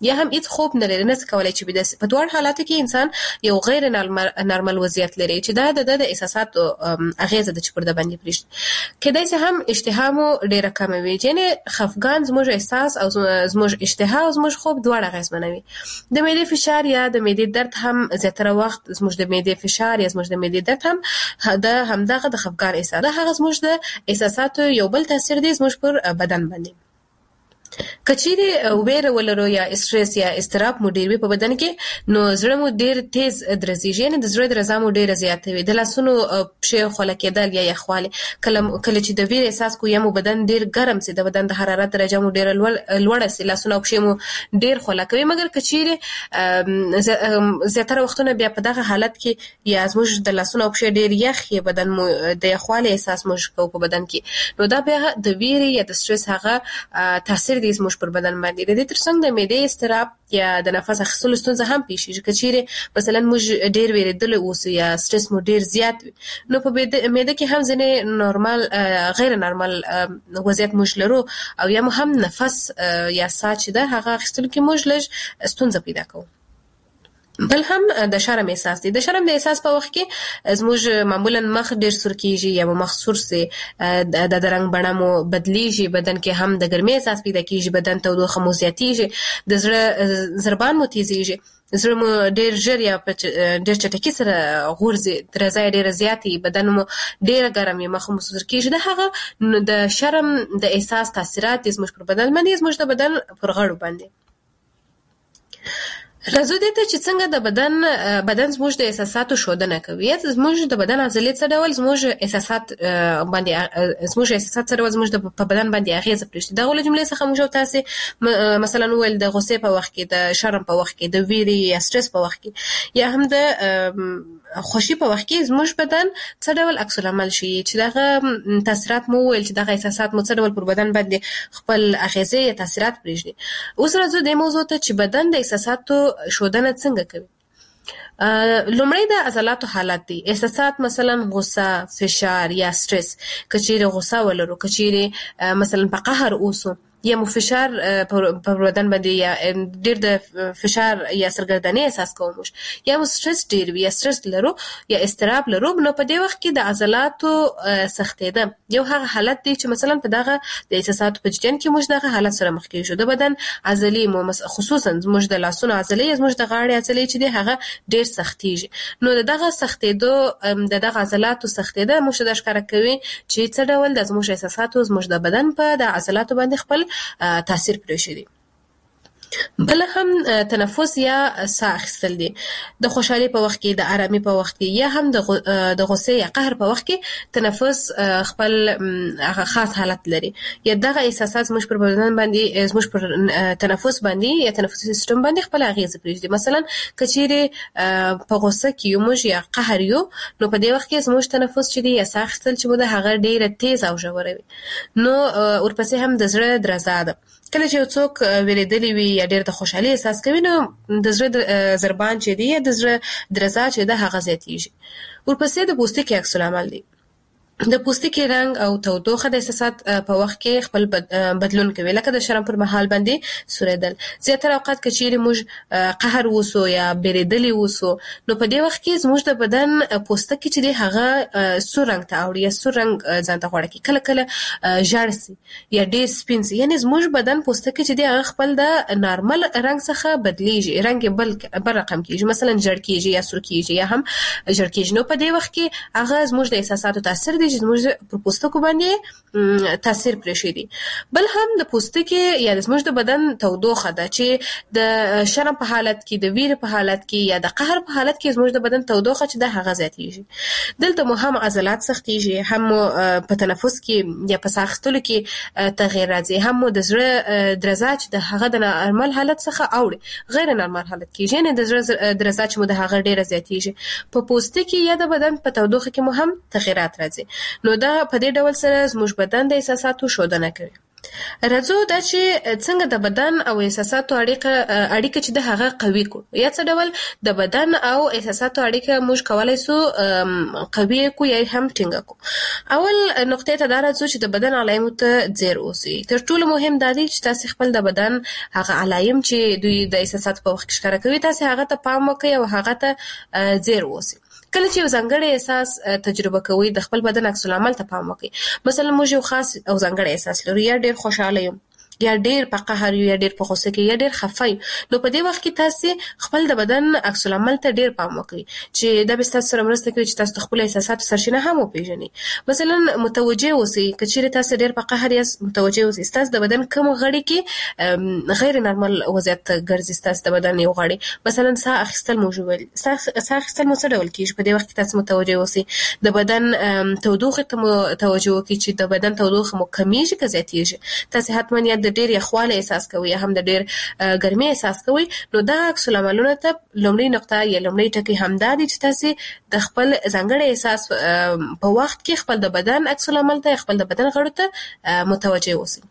یا هم هیڅ خوب نه لري، نه کولای چې بده په دوه حالاتو کې انسان یو غیر نارمل وضعیت لري چې دا د احساساتو اغیزه د چپړه باندې پریشت کېدای شي هم اشتها مو ډیره کم وي، یعنی خفګان زموږ احساس او زموږ اشتها او زموږ خوب دواړه اغیزمنوي. د معدې فشار یا د معدې درد هم زیاتره وخت زموږ د معدې فشار یا زموږ د معدې درد هم د همدغه د خفګان احساس ده، هغه زموږ د احساساتو یو بل تاثیر دی زموږ پر بدن باندې. کچېرې ویره ولرو یا استرس یا اضطراب مو ډیر وي په بدن کې، نو زړه مو ډیر تیز درزيږي، یعنی د زړه درزا مو ډیر زیاته وي، د لاسونو پښې خوله کېدل یا یخواله، کله کله چې د ویره احساس کو یا مو بدن ډیر ګرم سي، د بدن د حرارت درجه مو ډیر لوړه سي، لاسونو پښې مو ډیر خوله کوي. مګر کچېرې زیاتره وختونه بیا په دغه حالت کې یا زموږ د لاسونو پښې ډیر یخ یا بدن مو د یخواله احساس مو کو په بدن کې، نو دا بیا د ویره یا د استرس هغه تاثیر دی زموږ پر بدن باندې. د دې ترڅنګ د معدې اضطراب یا د نفس اخیستلو ستونزه هم پیښ کیږي، کچېرې مثلا موږ ډیر ویریدل اوسو یا سټرس مو ډیر زیات وي، نو په معده کې هم ځنې نورمال غیر نورمال وضعیت موږ لرو، او یا هم نفس یا ساه چې ده هغه اخیستلو کې موږ لږ ستونزه پیدا کوو. بل هم د شرم احساس دی. د شرم د احساس په وخت کې زموږ معمولا مخ ډیر سور کیږي یا مخ سور سي، د رنگ بڼه مو بدلیږي، بدن کې هم د ګرمۍ احساس پیدا کیږي، بدن تودوخه مو زیاتیږي، د زړه ضربان مو تیزیږي، زړه مو ډیر ژر یا ډیر چټکي سره غورځي، درزا ډیر زیاتی، بدن مو ډیر ګرم یا مخ مو سور کیږي. د هغه د شرم د احساس تاثیرات زموږ پر بدن باندې زموږ د بدن پر غړو باندې. راځو دې ته چې څنګه د بدن بدن زموږ د احساساتو ښودنه کوي. زموږ د بدن عضلې څه ډول زموږ احساسات باندې زموږ احساسات څه ډول زموږ په بدن باندې اغیزه پرېږدي. دا ول جملې څخه موږ تاسو مثلا ویل د غصې په وخت کې، د شرم په وخت کې، د ویرې یا سټرس په وخت کې، یا هم د خوشي په وخت کې زموږ بدن څه ډول عکس العمل شي چې دغه تاثیرات مو ویل چې دغه احساسات مو څه ډول پر بدن باندې خپل اغیزه یا تاثیرات پرېږدي. اوس راځو د موضوع ته چې بدن د احساساتو ښودنه څنګه کوي. لومړی د عضلاتو حالت دی. احساسات مثلا غصه، فشار یا سټرس، کچېرې غصه ولرو، کچېرې مثلا په قهر اوسو، یا مو فشار په بدن باندې یا ډیر د فشار یا سرګردنۍ احساس کوو، یا مو سټرس ډیر وي یا سټرس لرو یا اضطراب لرو، نو په دې وخت کې د عضلاتو سختېده یو هغه حالت دی چې مثلا په دغه د احساساتو په جریان کې موږ دغه حالت سره مخ کېږو. د بدن عضلې مو خصوصا موږ د لاسونو عضلې موږ د غاړې عضلې چې دی هغه ډیر سختېږي، نو دغه سختېدو د دغه عضلاتو سختېده موږ د ښکار کوي چې څه ډول د زموږ احساساتو زموږ د بدن په د عضلاتو باندې خپل تاثیر پرېږدي. بل هم تنفس یا ساه اخیستل دي. د خوشحالي په وخت کې، د آرامي په وخت کې، یا هم د غصې یا قهر په وخت کې تنفس خپل خاص حالت لري، یا دغه احساسات زموږ پر بدن باندې زموږ پر تنفس باندې یا تنفسي سیستم باندې خپل اغیزه پرېږدي. مثلا کچېرې په غصه کې یو موږ یا قهر یو، نو په دې وخت کې زموږ تنفس چې دی یا ساه اخیستل چې مو د هغه ډیره تیز او ژوره وي. نو ورپسې هم د زړه درزا ده. کله چې څوک ویریدلی وي یا ډېر د خوشحالي احساس کوي، نو د زړه ضربان چې دی یا د زړه درزا چې ده هغه زیاتیږي. ورپسې د پوستکي عکس العمل دی. د پوستکي رنگ او تودوخه د احساسات په وخت کې خپل بدلون کوي، لکه د شرم پر مهال باندې سوریدل. زیاتره اوقات کچېرې موږ قهر وسو یا بیریدلی وسو، نو په دې وخت کې زموږ د بدن پوستکي چې دی هغه سور رنګ ته اوړي یا سور رنګ ځان ته غوړه کوي، کله کله ژړ سي یا ډېر سپین سي، یعنی زموږ بدن پوستکي چې دی هغه خپل د نارمل رنګ څخه بدلیږي، رنګ بل بل رقم کېږي، مثلا ژړ کېږي یا سور کېږي یا هم ژړ کېږي. نو په دې وخت کې هغه زموږ د احساساتو تاثیر چې زموږ پر پوستکو باندې تاثیر پرېږدي. بل هم د پوستکي یا زموږ د بدن تودوخه ده چې د شرم په حالت کې، د ویرې په حالت کې یا د قهر په حالت کې زموږ د بدن تودوخه چې ده هغه زیاتیږي. دلته مو هم عضلات سختیږي، هم په تنفس کې یا په ساه اخیستلو کې تغیر راځي، هم د زړه درزا چې د هغه د نارمل حالت څخه اوړي غیر نارمل حالت کېږي، یعنې د زړه درزا چې مو د هغه ډېره زیاتیږي. په پوستکي یا د بدن په تودوخه کې مو هم تغیرات راځي. نو دا په دې ډول سره زموږ بدن د احساساتو ښودنه کوي. راځو دا چې څنګه د بدن او احساساتو اړیکه اړیکه چې د هغه قوي کو یا څه ډول د بدن او احساساتو اړیکه موږ کولای سو قوي کو یا هم ټینګه کو. اول نقطه ته دا راځو چې د بدن علایمو ته ځیر اوسئ. تر ټولو مهم دا دی چې تاسو خپل د بدن هغه علایم چې دوی د احساساتو په وخت کې ښکاره کوي تاسو هغه ته پام وکړئ او هغه ته ځیر اوسئ. کله چې یو ځانګړی احساس تجربه کوئ د خپل بدن عکس العمل ته پام وکړئ. مثلا موږ یو خاص او ځانګړی احساس لرو یا ډېر خوشاله یم یا ډېر په قهر یا ډېر په غوسه کې یا ډېر خفه یم، نو په دې وخت کې تاسو خپل د بدن عکس العمل ته ډېر پام وکړئ چې دا به تاسو سره مرسته کوي چې تاسو خپل احساسات سرچینه هم وپېژنئ. مثلا متوجه اوسئ که چیرې تاسو ډېر په قهر یاست، متوجه اوسئ تاسو د بدن کوم غړي کې غیر نارمل وضعیت ګرځي. تاسو د بدن یو غړي مثلا ساه اخیستل موږ ویل ساه اخیستل مو څه ډول کیږي، په دې وخت کې تاسو متوجه اوسئ. د بدن تودوخه ته متوجه وکړئ چې د بدن تودوخه مو کمیږي که زیاتیږي. تاسو حتما یا د ډېر یخوالی احساس کوي یا هم د ډېر ګرمۍ احساس کوي، نو دا عکس العملونه ته لومړی نقطه یا لومړی ټکی همدا دی چې تاسو د خپل ځانګړي احساس په وخت کې خپل د بدن عکس العمل ته خپل د بدن غړو ته متوجه اوسئ.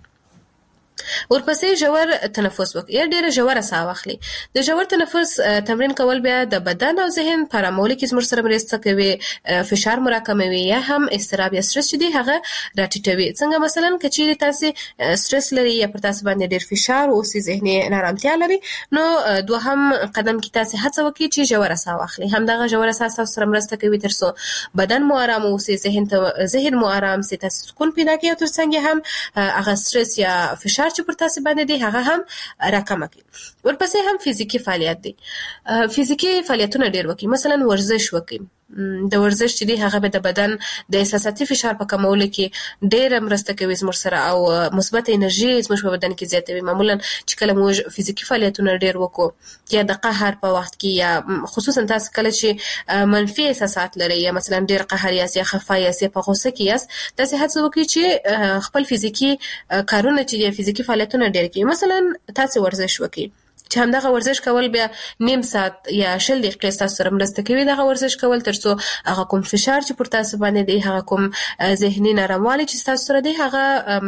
ورپسې ژور تنفس وکړئ یا ډېره ژوره ساه واخلئ. د ژور تنفس تمرین کول بیا د بدن او ذهن په ارامولو کې زموږ سره مرسته کوي، فشار مو راکموي یا هم اضطراب یا سټرس چې دی هغه راټیټوي. څنګه مثلا که چیرې تاسو سټرس لري یا پر تاسو باندې ډېر فشار اوسي، ذهني نارامتیا لري، نو دوهم قدم کې تاسو هڅه وکړئ چې ژوره ساه واخلئ. همدغه ژوره ساه تاسو سره مرسته کوي تر څو بدن مو ارام اوسي، ذهن ته ذهن مو ارام سي، تاسو سکون پیدا کړئ او تر څنګ هم هغه سټرس یا فشار چې پر تاسو باندې دی هغه هم راکمه کړي. ورپسې هم فزیکی فعالیت دی. فزیکی فعالیتونه ډېر وکړئ، مثلا ورزش وکړئ. د ورزش چې دی هغه به د بدن د احساساتي فشار په کمولو کې ډېره مرسته کوي زموږ سره او مثبت انرژي زموږ په بدن کې زیاتوي. معمولا چې کله موږ فزیکی فعالیتونه ډېر وکړو یا د قهر په وخت کې یا خصوصا تاسو کله چې منفي احساسات لرئ یا مثلا ډېر قهر یاست یا خفه یاست یا په غوسه کې یاست، تاسو هڅه وکړئ چې خپل فزیکی کارونه چې فزیکی فعالیتونه ډېر کړئ. مثلا تاسو ورزش وکړئ چې همدغه ورزش کول بیا نیم ساعت یا شل دقیقې تاسو سره مرسته کوي دغه ورزش کول تر څو هغه کوم فشار چې پر تاسو باندې دی، هغه کوم ذهني ناراموالی چې تاسو سره دی، هغه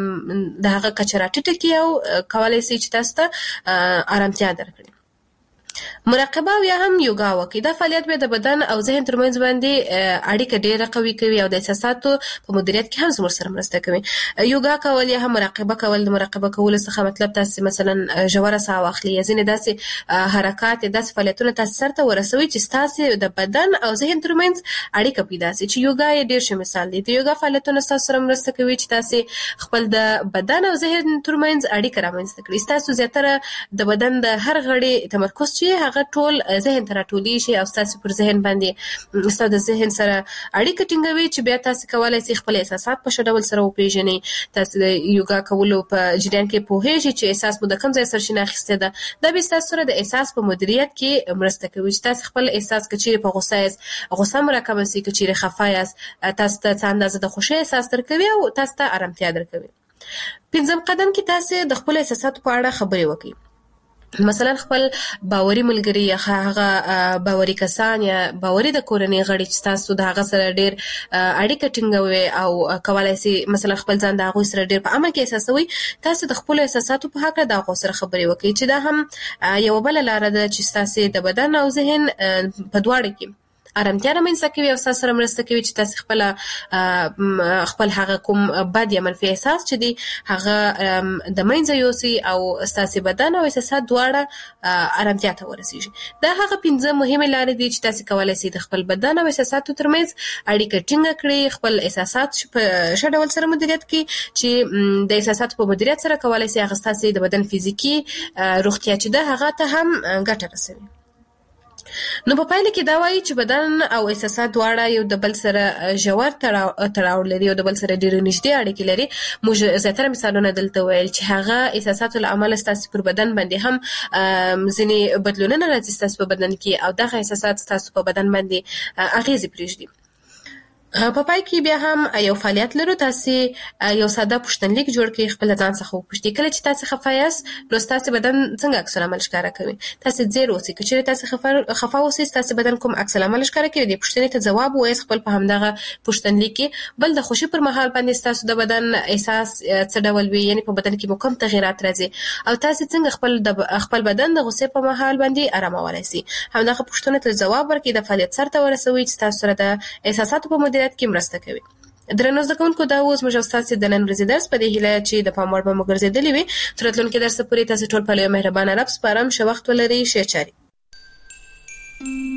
د هغه کچه راټیټه کړي او کولای شي چې تاسو ته آرامتیا درکړي. مراقبه یا هم یوګا وکړئ. دا فعالیت به د بدن او ذهن ترمنځ باندې اړیکه ډېره قوي کوي او د احساساتو په مدیریت کې هم زموږ سره مرسته کوي. یوګا کول یا هم مراقبه کول، د مراقبه کولو څخه مطلب تاسو مثلا ژوره ساه واخلئ یا ځینې داسې حرکات داسې فعالیتونه تاسو سره ورسوي چې تاسو د بدن او ذهن ترمنځ اړیکه پیدا شي. چې یوګا یې ډېر ښه مثال دی. د یوګا فعالیتونه تاسو سره مرسته کوي چې تاسو خپل د بدن او ذهن ترمنځ اړیکه رامنځته کړئ. تاسو زیاتره د بدن د هر غړي تمرکز چې هغه ټول ذهن ته راټولي شي او تاسو پر ذهن باندې تاسو د ذهن سره اړیکه ټینګوي چې بیا تاسو کولای شئ خپل احساسات په ښه ډول سره وپېژنئ. تاسو د یوګا کولو په جریان کې پوهیږئ چې احساس مو د کوم ځای سرچینه اخیستې ده. دا به تاسو سره د احساس په مدیریت کې مرسته کوي چې تاسو خپل احساس کچېرې په غوسه یاست، غوسه مو راکمه سي، کچېرې خفه یاست، تاسو ته څه اندازه د خوښۍ احساس درکوي او تاسو ته آرامتیا درکوي. پنځم قدم کې تاسو د خپل احساساتو په اړه خبرې وکړئ. مثلا خپل باوري ملګری یا هغه باوري کسان یا باوري د کورنۍ غړي چې تاسو د هغه سره ډېر اړیکه ټینګوي او کولای شي مثلا خپل ځان د هغوی سره ډېر په عمل کې احساسوي، تاسو د خپل احساساتو په هکله د هغو سره خبرې وکړئ چې دا هم یوه بله لاره ده چې تاسو د بدن او ذهن په دواړو کې آرامتیا رامنځته کوي او تاسو سره مرسته کوي چې تاسو خپل خپل هغه کوم بد یا منفي احساس چې دی هغه د منځه یوسي او تاسو بدن او احساسات دواړه آرامتیا ته ورسیږي. دا هغه پنځه مهمه لارې دي چې تاسو کولای شئ د خپل بدن او احساساتو ترمنځ اړیکه ټینګه کړئ، خپل احساسات په ښه ډول سره مدیریت کړئ چې د احساساتو په مدیریت سره کولای شئ هغه تاسو د بدن فزیکی روغتیا چې ده هغه ته هم ګټه رسوي. نو په پایله کې دا وایي چې بدن او احساسات دواړه یو د بل سره ژور تړاو لري او د بل سره ډېرې نږدې اړیکې لري. موږ زیاتره مثالونه دلته ویل چې هغه احساساتو له امله ستاسو پر بدن باندې هم ځینې بدلونونه راځي ستاسو په بدن کې او دغه احساسات ستاسو په بدن باندې اغېزې پرېږدي. په پای کې بیا هم یو فعالیت لرو. تاسو یو ساده پوښتنلیک جوړ کړئ، خپل ځان څخه وپوښتئ کله چې تاسو خفه یاست نو تاسو بدن څنګه عکس العمل ښکاره کوي. تاسو زیر اوسئ، که تاسو خفه خفه اوسئ تاسو بدن کوم عکس العمل ښکاره کوي. د پوښتنې ته جواب وایي خپل په همدغه پوښتنلیک کې. بل د خوشي پر مهال باندې تاسو د بدن احساس څه ډول وي، یعنی په بدن کې مو کوم تغیرات راځي او تاسو څنګه خپل د خپل بدن د غوسې په مهال باندې آرامولای شئ. همدغه پوښتنو ته جواب ورکړئ، د فعالیت سره ورسوي چې تاسو سره د احساساتو په مدیریت کې مرسته کوي. درنو زده کوونکو، دا اوس موږ تاسو د نن ورځې درس په دې هیله چې د پام وړ به مو ګرځېدلی وي. تر راتلونکي درس پورې تاسو ټول په لوی مهربانه رب سپارم. ښه وخت ولرئ. ښه چاري.